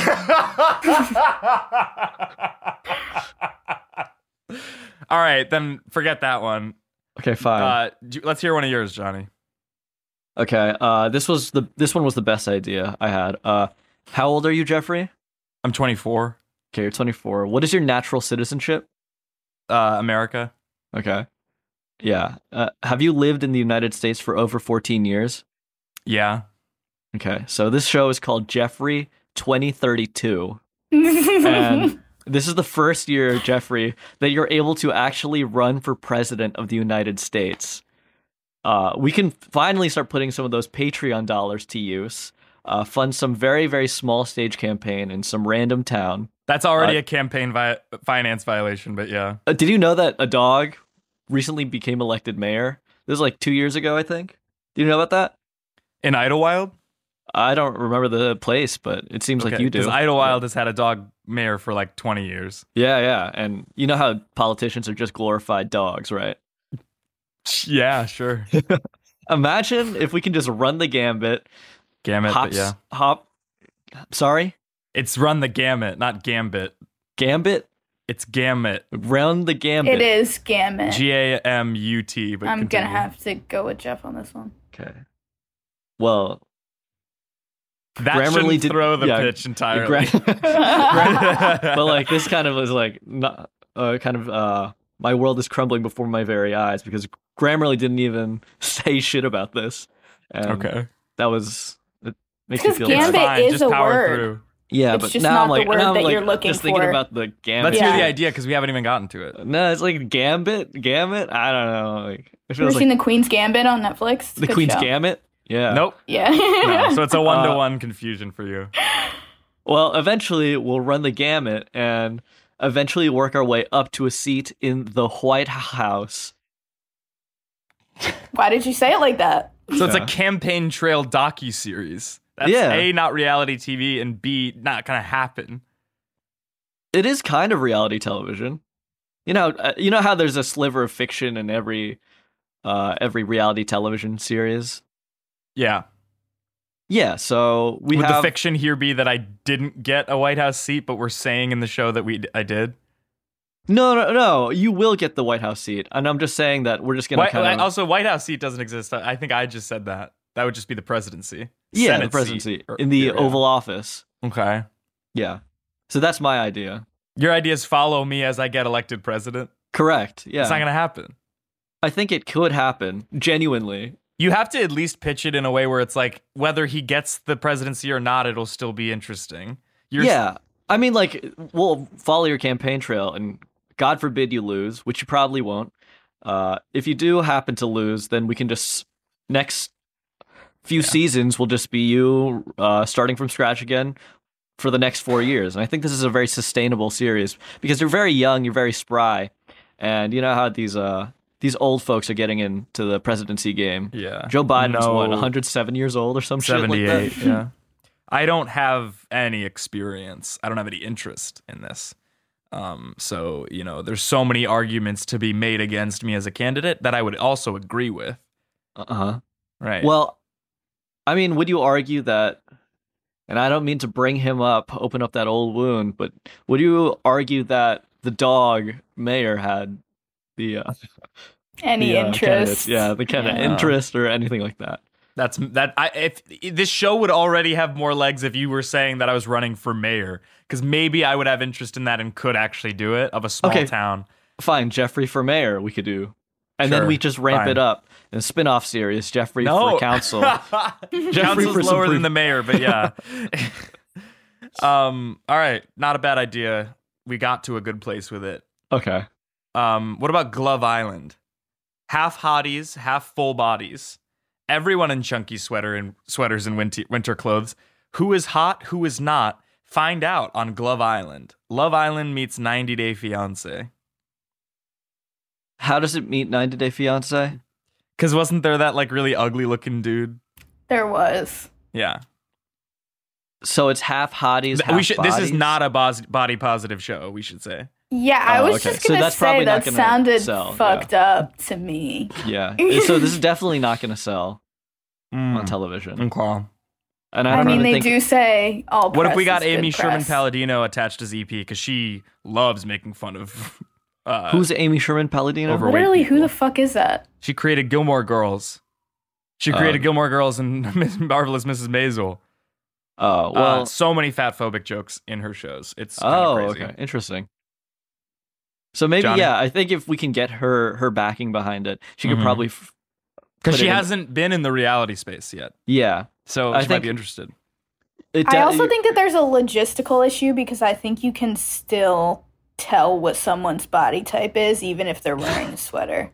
All right, then forget that one. Okay, fine. Let's hear one of yours, Johnny. Okay, this one was the best idea I had. How old are you, Jeffrey? I'm 24. Okay, you're 24. What is your natural citizenship? America. Okay. Yeah. Have you lived in the United States for over 14 years? Yeah. Okay. So this show is called Jeffrey 2032. And this is the first year, Jeffrey, that you're able to actually run for president of the United States. We can finally start putting some of those Patreon dollars to use. Fund some very, very small stage campaign in some random town. That's already a campaign finance violation, but yeah. Did you know that a dog recently became elected mayor? This was like 2 years ago, I think. Do you know about that? In Idlewild? I don't remember the place, but it seems like you do. Because Idlewild has had a dog mayor for like 20 years. Yeah. And you know how politicians are just glorified dogs, right? Yeah, sure. Imagine if we can just run the gambit. Sorry? It's run the gamut, not gambit. Gambit? It's gamut. Run the gambit. It is gamut. G-A-M-U-T. But I'm going to have to go with Jeff on this one. Okay. Well, that Grammarly shouldn't throw the pitch entirely. But like this kind of was like not, my world is crumbling before my very eyes because Grammarly didn't even say shit about this. And that was it makes me Because feel Gambit bad. is a word. Yeah, It's but just now not I'm like, the word now I'm that like you're looking just thinking for. about the Gambit. Let's hear the idea because we haven't even gotten to it. No, it's like Gambit. I don't know. Like, it You ever feels seen like The Queen's Gambit on Netflix? the Good Queen's show. Gambit. Yeah. Nope. Yeah. No, so it's a 1-to-1 confusion for you. Well, eventually we'll run the gamut and eventually work our way up to a seat in the White House. Why did you say it like that? So it's a campaign trail docu-series. That's A, not reality TV, and B, not gonna happen. It is kind of reality television. You know how there's a sliver of fiction in every reality television series. Yeah. Yeah. So Would the fiction here be that I didn't get a White House seat, but we're saying in the show that I did? No. You will get the White House seat, and I'm just saying that we're just gonna Also, White House seat doesn't exist. I think I just said that. That would just be the presidency. Yeah, Senate the presidency seat, or- in the yeah. Oval Office. Okay. Yeah. So that's my idea. Your idea is follow me as I get elected president? Correct. Yeah. It's not gonna happen. I think it could happen, genuinely. You have to at least pitch it in a way where it's like, whether he gets the presidency or not, it'll still be interesting. Yeah. I mean, like, we'll follow your campaign trail, and God forbid you lose, which you probably won't. If you do happen to lose, then we can just, next few seasons will just be you starting from scratch again for the next 4 years. And I think this is a very sustainable series because you're very young, you're very spry, and you know how these old folks are getting into the presidency game. Yeah. Joe Biden's 107 years old or some shit like 78, that. yeah. I don't have any experience. I don't have any interest in this. So, there's so many arguments to be made against me as a candidate that I would also agree with. Uh-huh. Right. Well, I mean, would you argue that, and I don't mean to bring him up, open up that old wound, but would you argue that the dog mayor had the Any interest? candidates? Yeah, the kind of interest or anything like that. If this show would already have more legs if you were saying that I was running for mayor, because maybe I would have interest in that and could actually do it, of a small town. Fine, Jeffrey for mayor we could do. And Sure, then we just ramp fine. it up in a spin-off series, Jeffrey for council. Jeffrey Council's for lower Supreme. than the mayor, but yeah. All right, not a bad idea. We got to a good place with it. Okay. What about Glove Island? Half hotties, half full bodies. Everyone in chunky sweaters and winter clothes. Who is hot? Who is not? Find out on Glove Island. Love Island meets 90 Day Fiancé. How does it meet 90 Day Fiancé? Because wasn't there that like really ugly looking dude? There was. Yeah. So it's half hotties, half This is bodies? not a body positive show, we should say. Yeah, I was okay. just So gonna that's say probably not that gonna sounded sell, fucked up to me. Yeah. So this is definitely not going to sell on television. Okay. And I don't mean, even they think do say all. What if we press got is good Amy Sherman press. Palladino attached as EP because she loves making fun of who's Amy Sherman Palladino? overweight Literally, people. who the fuck is that? She created Gilmore Girls. She created Gilmore Girls and Marvelous Mrs. Maisel. Oh, well. So many fat phobic jokes in her shows. It's kind of crazy. Okay. Interesting. So maybe, Johnny? yeah, I think if we can get her backing behind it, she could probably. Because put she it in- hasn't been in the reality space yet. Yeah. So I she might think- be interested. I also think that there's a logistical issue because I think you can still tell what someone's body type is even if they're wearing a sweater.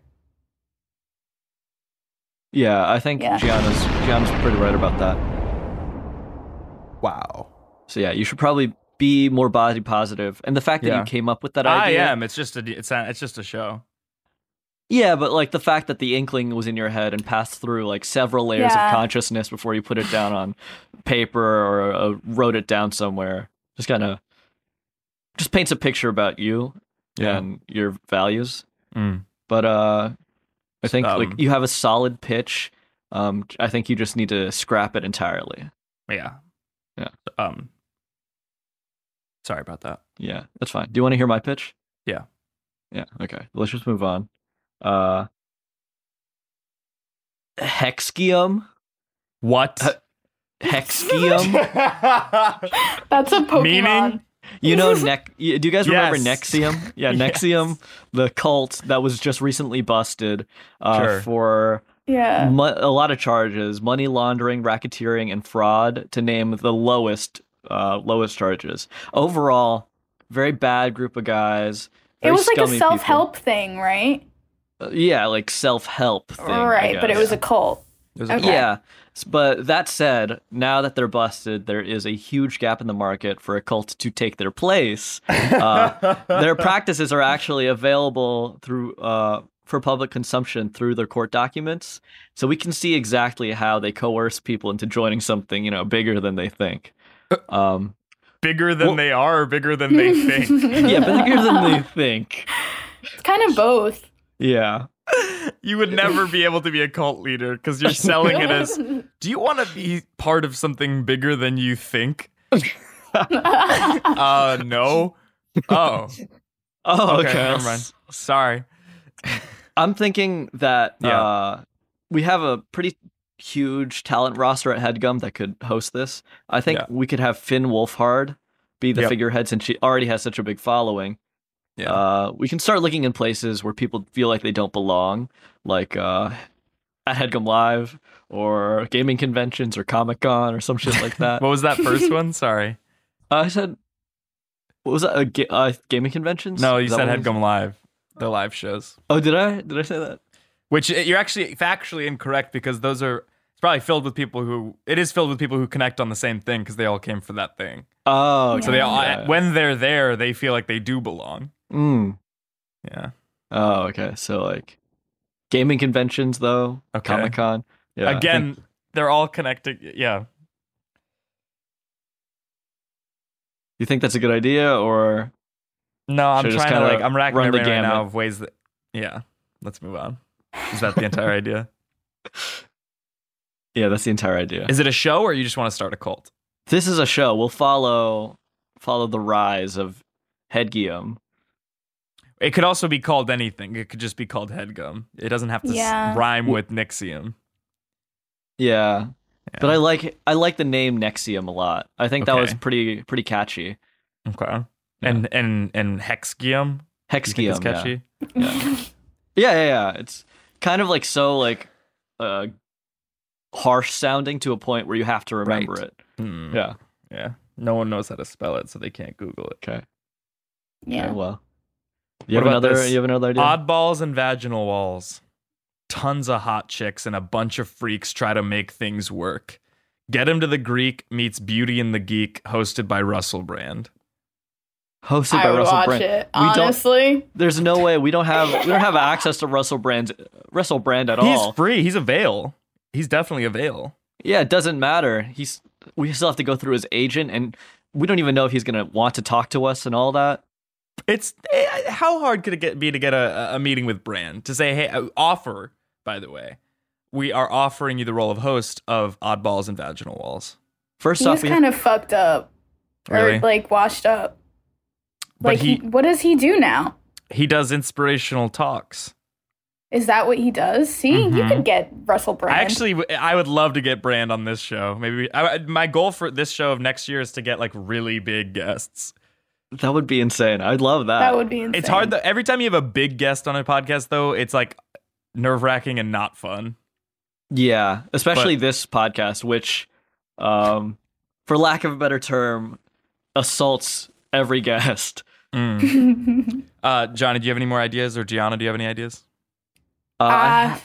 Yeah, I think Yeah. Gianna's pretty right about that. Wow. So yeah, you should probably be more body positive. And the fact that Yeah. you came up with that I idea. am. It's just a show. Yeah, but like the fact that the inkling was in your head and passed through like several layers Yeah. of consciousness before you put it down on paper or wrote it down somewhere, just kind of just paints a picture about you and your values. Mm. But I think Um, like you have a solid pitch. I think you just need to scrap it entirely. Yeah. Yeah. Sorry about that. Yeah, that's fine. Do you want to hear my pitch? Yeah. Yeah. Okay. Let's just move on. Hexium. What? Hexium. That's a Pokemon. Meaning? You know, do you guys remember Yes. Nexium? Yeah, Nexium, the cult that was just recently busted Sure. for Yeah. a lot of charges: money laundering, racketeering, and fraud, to name the lowest charges. Overall, very bad group of guys. It very was like a scummy self-help thing, right? people. Yeah, like self-help thing. I Right, but it guess. was a cult. Okay. Yeah. But that said, now that they're busted, there is a huge gap in the market for a cult to take their place. Their practices are actually available through for public consumption through their court documents, so we can see exactly how they coerce people into joining something, bigger than they think. Bigger than they are, or bigger than they think. Yeah, bigger than they think. It's kind of both. Yeah. You would never be able to be a cult leader because you're selling it as, do you want to be part of something bigger than you think? No. Oh, Okay. never mind. Sorry. I'm thinking that we have a pretty huge talent roster at HeadGum that could host this. I think we could have Finn Wolfhard be the figurehead, since she already has such a big following. Yeah. We can start looking in places where people feel like they don't belong, like at HeadGum Live or gaming conventions or Comic-Con or some shit like that. What was that first one? Sorry. I said, what was that? Gaming conventions? No, you Is that said what it was? HeadGum Live, the live shows. Oh, did I? Did I say that? Which you're actually factually incorrect, because those are, it's probably filled with people who, it is filled with people who connect on the same thing because they all came for that thing. Oh, So they all, when they're there, they feel like they do belong. Mm. Yeah. Oh, okay. So like gaming conventions, though. Okay. Comic-Con. Yeah. I Again, think- they're all connected. Yeah. you think that's a good idea, or No, I'm should I just trying to kinda I'm racking run my the brain right now gamut? of ways that, yeah. Let's move on. Is that the entire idea? Yeah, that's the entire idea. Is it a show, or you just want to start a cult? This is a show. We'll follow the rise of Headgium. It could also be called anything. It could just be called Headgum. It doesn't have to rhyme with Nixium. Yeah. But I like the name Nexium a lot. I think that was Okay. pretty catchy. Okay. And Hexgium? You think it's Hexium, catchy? Yeah. It's kind of like so like harsh sounding to a point where you have to remember Right. it. Hmm. Yeah. Yeah. No one knows how to spell it, so they can't Google it. Okay. Yeah. Well. You What have about another this? you have another idea? Oddballs and vaginal walls. Tons of hot chicks and a bunch of freaks try to make things work. Get Him to the Greek meets Beauty and the Geek, hosted by Russell Brand. Hosted I by would Russell watch Brand. it, We don't- honestly. There's no way we don't have access to Russell Brand at He's all. free. He's a Vail. He's definitely a Vail. Yeah, it doesn't matter. We still have to go through his agent, and we don't even know if he's gonna want to talk to us and all that. It's how hard could it be to get a meeting with Brand to say, hey, offer, by the way, we are offering you the role of host of Oddballs and Vaginal Walls. First He's off, kind of fucked up. Really? Or like washed up. But Like what does he do now? he does inspirational talks. Is that what he does? See, you Mhm. could get Russell Brand. I would love to get Brand on this show. Maybe my goal for this show of next year is to get like really big guests. that would be insane. I'd love that. that would be insane. It's hard though. Every time you have a big guest on a podcast, though, it's like nerve-wracking and not fun. Yeah, especially this podcast, which, for lack of a better term, assaults every guest. Johnny, do you have any more ideas, or Gianna, do you have any ideas? I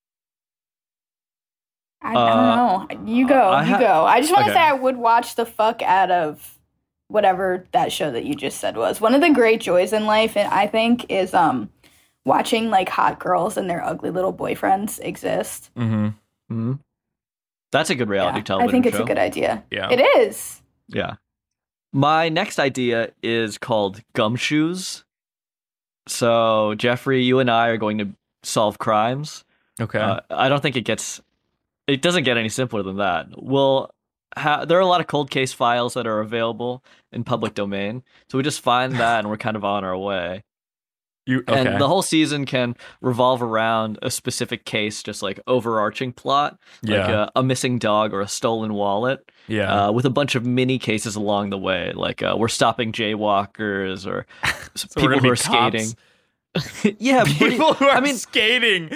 don't know. You go. I just want to okay. say I would watch the fuck out of whatever that show that you just said was. One of the great joys in life, and I think, is watching like hot girls and their ugly little boyfriends exist. Mm-hmm. That's a good reality Yeah, television I think it's show. a good idea. Yeah. It is. Yeah. My next idea is called Gumshoes. So, Jeffrey, you and I are going to solve crimes. Okay. I don't think it doesn't get any simpler than that. There are a lot of cold case files that are available in public domain. So we just find that and we're kind of on our way. And the whole season can revolve around a specific case, just like overarching plot, like a missing dog or a stolen wallet. Yeah. With a bunch of mini cases along the way, like we're stopping jaywalkers or people who are skating. Yeah, people who are skating.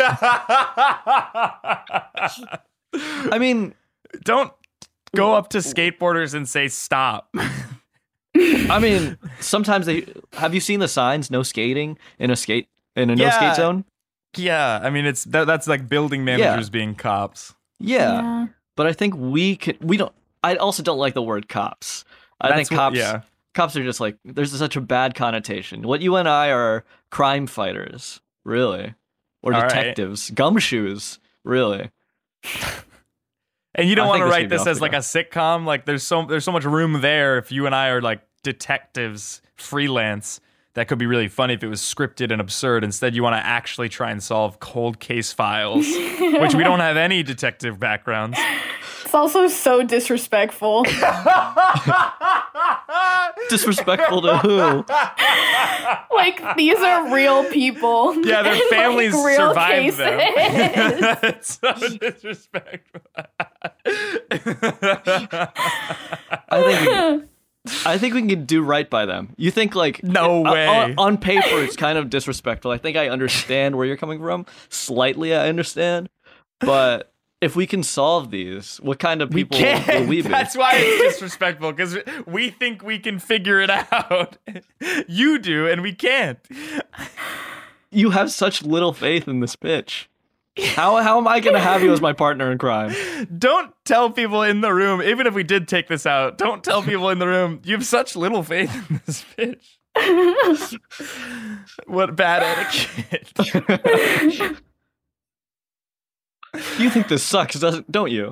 I mean, don't go up to skateboarders and say stop. I mean, sometimes have you seen the signs? No skating in a no skate zone. Yeah, I mean that's like building managers being cops. Yeah, but I think we don't. I also don't like the word cops. I think cops are just like there's such a bad connotation. What you and I are crime fighters, really, or detectives, gumshoes, really. And you don't want to write this as like a sitcom. Like there's so much room there if you and I are like detectives freelance. That could be really funny if it was scripted and absurd. Instead, you want to actually try and solve cold case files, which we don't have any detective backgrounds. It's also so disrespectful. Disrespectful to who? Like, these are real people. Yeah, their families like, real survived cases. them. That's so disrespectful. I think we can do right by them. You think like no way. On paper, it's kind of disrespectful. I think I understand where you're coming from. Slightly, I understand. But if we can solve these, what kind of people will we be? That's why it's disrespectful, because we think we can figure it out. You do, and we can't. You have such little faith in this pitch. How am I going to have you as my partner in crime? Don't tell people in the room, even if we did take this out, don't tell people in the room, you have such little faith in this pitch. What bad etiquette. You think this sucks, don't you?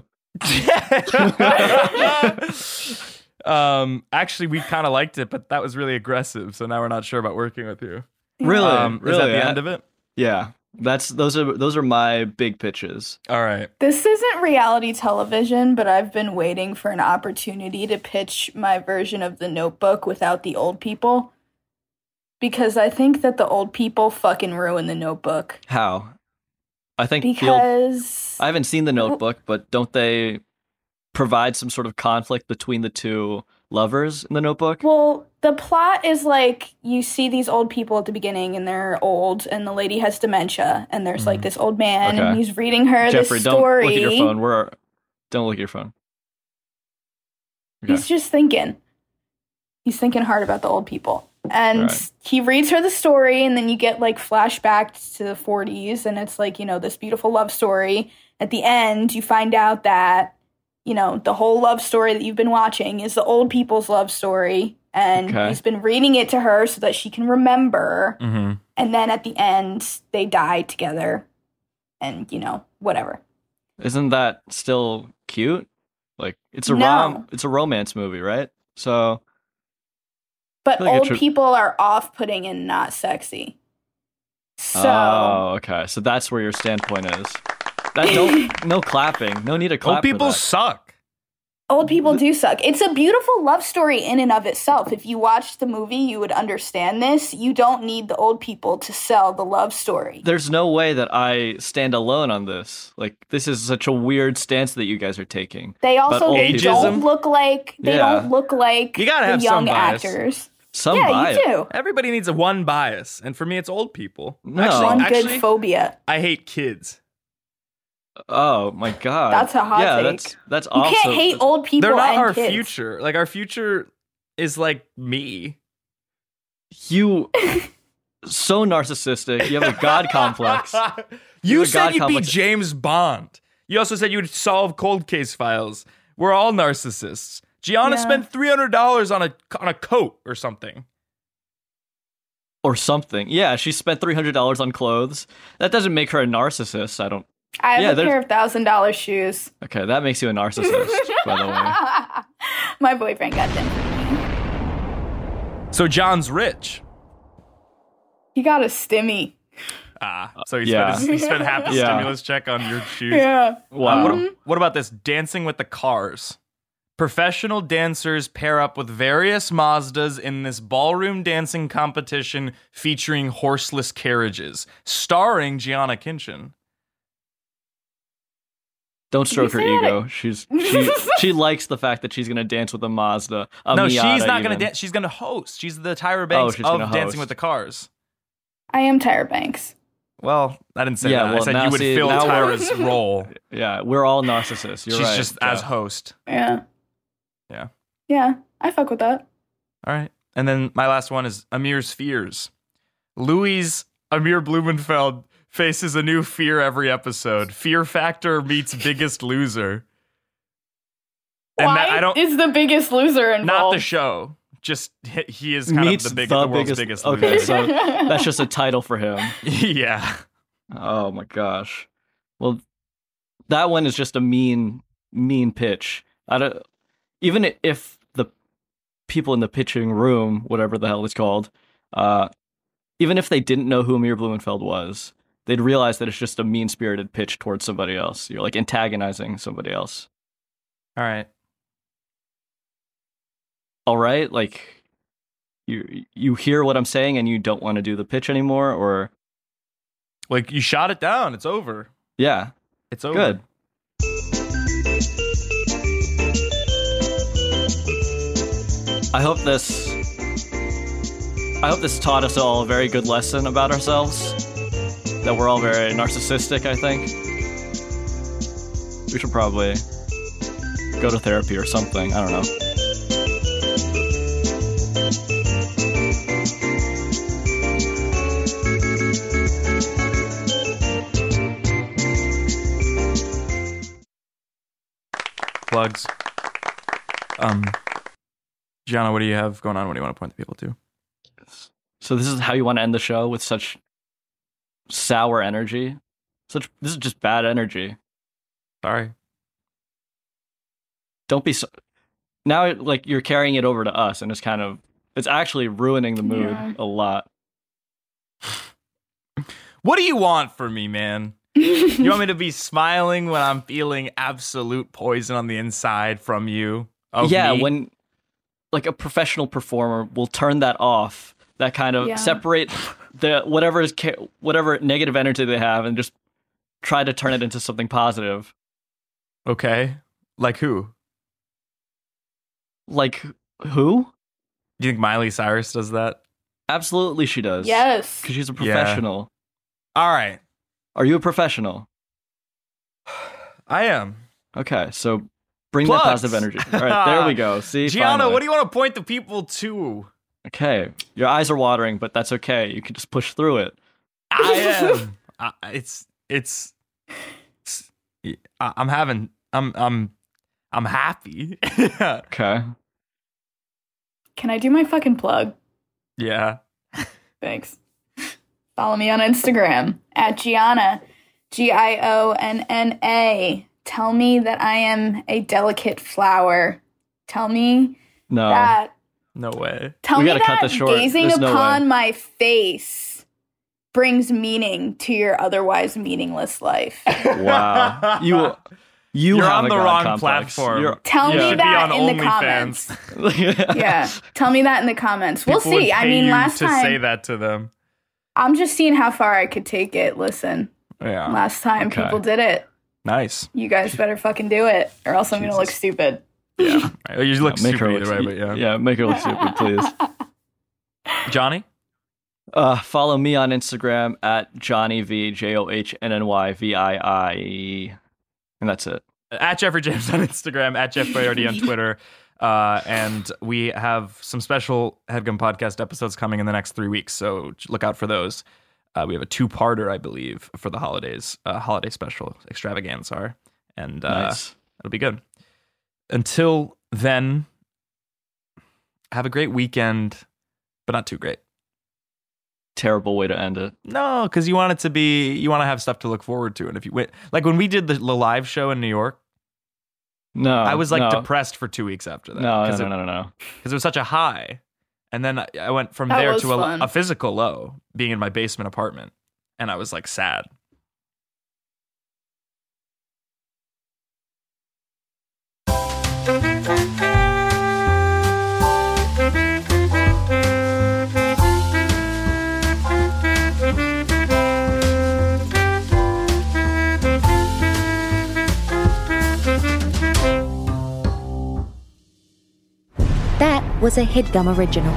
Actually, we kind of liked it, but that was really aggressive, so now we're not sure about working with you. Really? Is that the end of it? Yeah. Those are my big pitches. All right. This isn't reality television, but I've been waiting for an opportunity to pitch my version of The Notebook without the old people. Because I think that the old people fucking ruin The Notebook. How? I think because I haven't seen The Notebook, but don't they provide some sort of conflict between the two lovers in The Notebook? Well, the plot is like you see these old people at the beginning and they're old and the lady has dementia and there's like this old man and he's reading her Jeffrey, this story. don't look at your phone. Don't look at your phone. Okay. He's just thinking. He's thinking hard about the old people. And he reads her the story and then you get like flashbacks to the 40s and it's like, this beautiful love story. At the end, you find out that the whole love story that you've been watching is the old people's love story. And he's been reading it to her so that she can remember. Mm-hmm. And then at the end, they die together. And, whatever. Isn't that still cute? Like, it's a romance movie, right? So. But old people are off-putting and not sexy. So. Oh, okay. So that's where your standpoint is. No clapping. No need to clap. Old people for that. suck. Old people do suck. It's a beautiful love story in and of itself. If you watched the movie, you would understand this. You don't need the old people to sell the love story. There's no way that I stand alone on this. Like, this is such a weird stance that you guys are taking. They also don't look like you gotta have the young some bias. actors. Some bias. You do. Everybody needs one bias, and for me, it's old people. No. Good phobia. I hate kids. Oh my god, that's a hot take. That's you awesome. Can't hate old people. They're not and our kids. future. Like our future is like me. You so narcissistic. You have a god complex. You said you'd be James Bond. You also said you would solve cold case files. We're all narcissists. Gianna spent $300 on a coat or something. Or something. Yeah, she spent $300 on clothes. That doesn't make her a narcissist. I have a pair of $1,000 shoes. Okay, that makes you a narcissist, by the way. My boyfriend got them for me. So John's rich. He got a stimmy. So he spent half the stimulus check on your shoes. Yeah. Wow. What about this? Dancing with the Cars. Professional dancers pair up with various Mazdas in this ballroom dancing competition featuring horseless carriages, starring Gianna Kinchin. Don't stroke her ego. She likes the fact that she's gonna dance with a Mazda. No, she's not gonna dance. She's gonna host. She's the Tyra Banks of Dancing with the Cars. I am Tyra Banks. Well, I didn't say that. I said you would fill Tyra's role. Yeah, we're all narcissists. She's right, just as host. Yeah. Yeah. Yeah, I fuck with that. All right. And then my last one is Amir's fears. Amir Blumenfeld faces a new fear every episode. Fear Factor meets Biggest Loser. And Why is the Biggest Loser involved? Not the show. Just he is kind of the world's biggest loser. Okay, so that's just a title for him. Yeah. Oh my gosh. Well, that one is just a mean pitch. Even if the people in the pitching room, whatever the hell it's called, even if they didn't know who Amir Blumenfeld was, they'd realize that it's just a mean-spirited pitch towards somebody else. You're like antagonizing somebody else. All right. Like you hear what I'm saying and you don't want to do the pitch anymore, or like you shot it down. It's over. Yeah, it's over. Good. I hope this taught us all a very good lesson about ourselves. That we're all very narcissistic, I think. We should probably go to therapy or something. I don't know. Plugs. Gianna, what do you have going on? What do you want to point the people to? So this is how you want to end the show, with such sour energy? This is just bad energy. Sorry. Don't be so... Now, like, you're carrying it over to us, and it's actually ruining the mood a lot. What do you want from me, man? You want me to be smiling when I'm feeling absolute poison on the inside from you? Me? When like a professional performer will turn that off, that kind of separate the whatever negative energy they have and just try to turn it into something positive. Okay. Like who? Like who? Do you think Miley Cyrus does that? Absolutely she does. Yes. Because she's a professional. Yeah. All right. Are you a professional? I am. Okay, so bring Plugs. that positive energy. All right, there we go. See, Gianna, finally. what do you want to point the people to? Okay, your eyes are watering, but that's okay. You can just push through it. I am. I'm happy. Okay. Can I do my fucking plug? Yeah. Thanks. Follow me on Instagram at Gianna, Gionna. Tell me that I am a delicate flower. Tell me that. No way. Tell me that gazing upon my face brings meaning to your otherwise meaningless life. Wow. You're on the wrong complex. platform. Tell me that in the comments. Yeah. Tell me that in the comments. We'll see. I mean, last time. To say that to them. I'm just seeing how far I could take it. Listen. Yeah. Last time people did it. Nice. You guys better fucking do it, or else I'm going to look stupid. Yeah. You look stupid either way, but yeah. Yeah, make her look stupid, please. Johnny? Follow me on Instagram at JohnnyV, JohnnyVii. And that's it. At Jeffrey James on Instagram, at Jeff Boyardee on Twitter. And we have some special HeadGum podcast episodes coming in the next 3 weeks, so look out for those. We have a 2-parter, I believe, for the holidays, holiday special extravaganza, and nice. It'll be good. Until then, have a great weekend, but not too great. Terrible way to end it. No, because you want to have stuff to look forward to, and if you wait, like when we did the live show in New York. No, I was depressed for 2 weeks after that. No. Because it was such a high. And then I went from there to a physical low, being in my basement apartment. And I was like sad. That was a HeadGum original.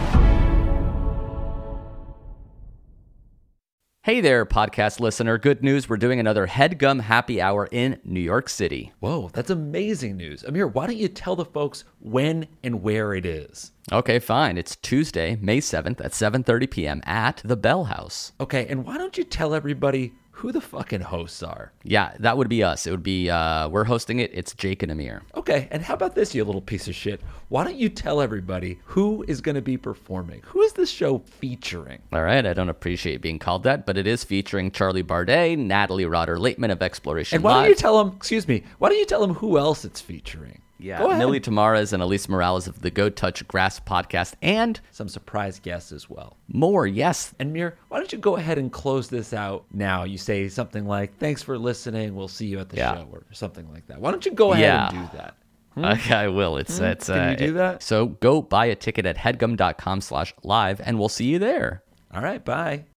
Hey there, podcast listener. Good news. We're doing another HeadGum happy hour in New York City. Whoa, that's amazing news. Amir, why don't you tell the folks when and where it is? Okay, fine. It's Tuesday, May 7th at 7:30 p.m. at the Bell House. Okay, and why don't you tell everybody who the fucking hosts are? Yeah, that would be us. It would be, we're hosting it. It's Jake and Amir. Okay, and how about this, you little piece of shit? Why don't you tell everybody who is going to be performing? Who is this show featuring? All right, I don't appreciate being called that, but it is featuring Charlie Bardet, Natalie Rotter-Laitman of Exploration And why Live. don't you tell them, why don't you tell them who else it's featuring? Yeah, Go ahead. Millie Tamares and Elise Morales of the Go Touch Grass podcast, and some surprise guests as well. More, yes. And Mir, why don't you go ahead and close this out now? You say something like, thanks for listening, we'll see you at the show, or something like that. Why don't you go ahead and do that? Okay, I will. Can you do that? So go buy a ticket at headgum.com/live, and we'll see you there. All right, bye.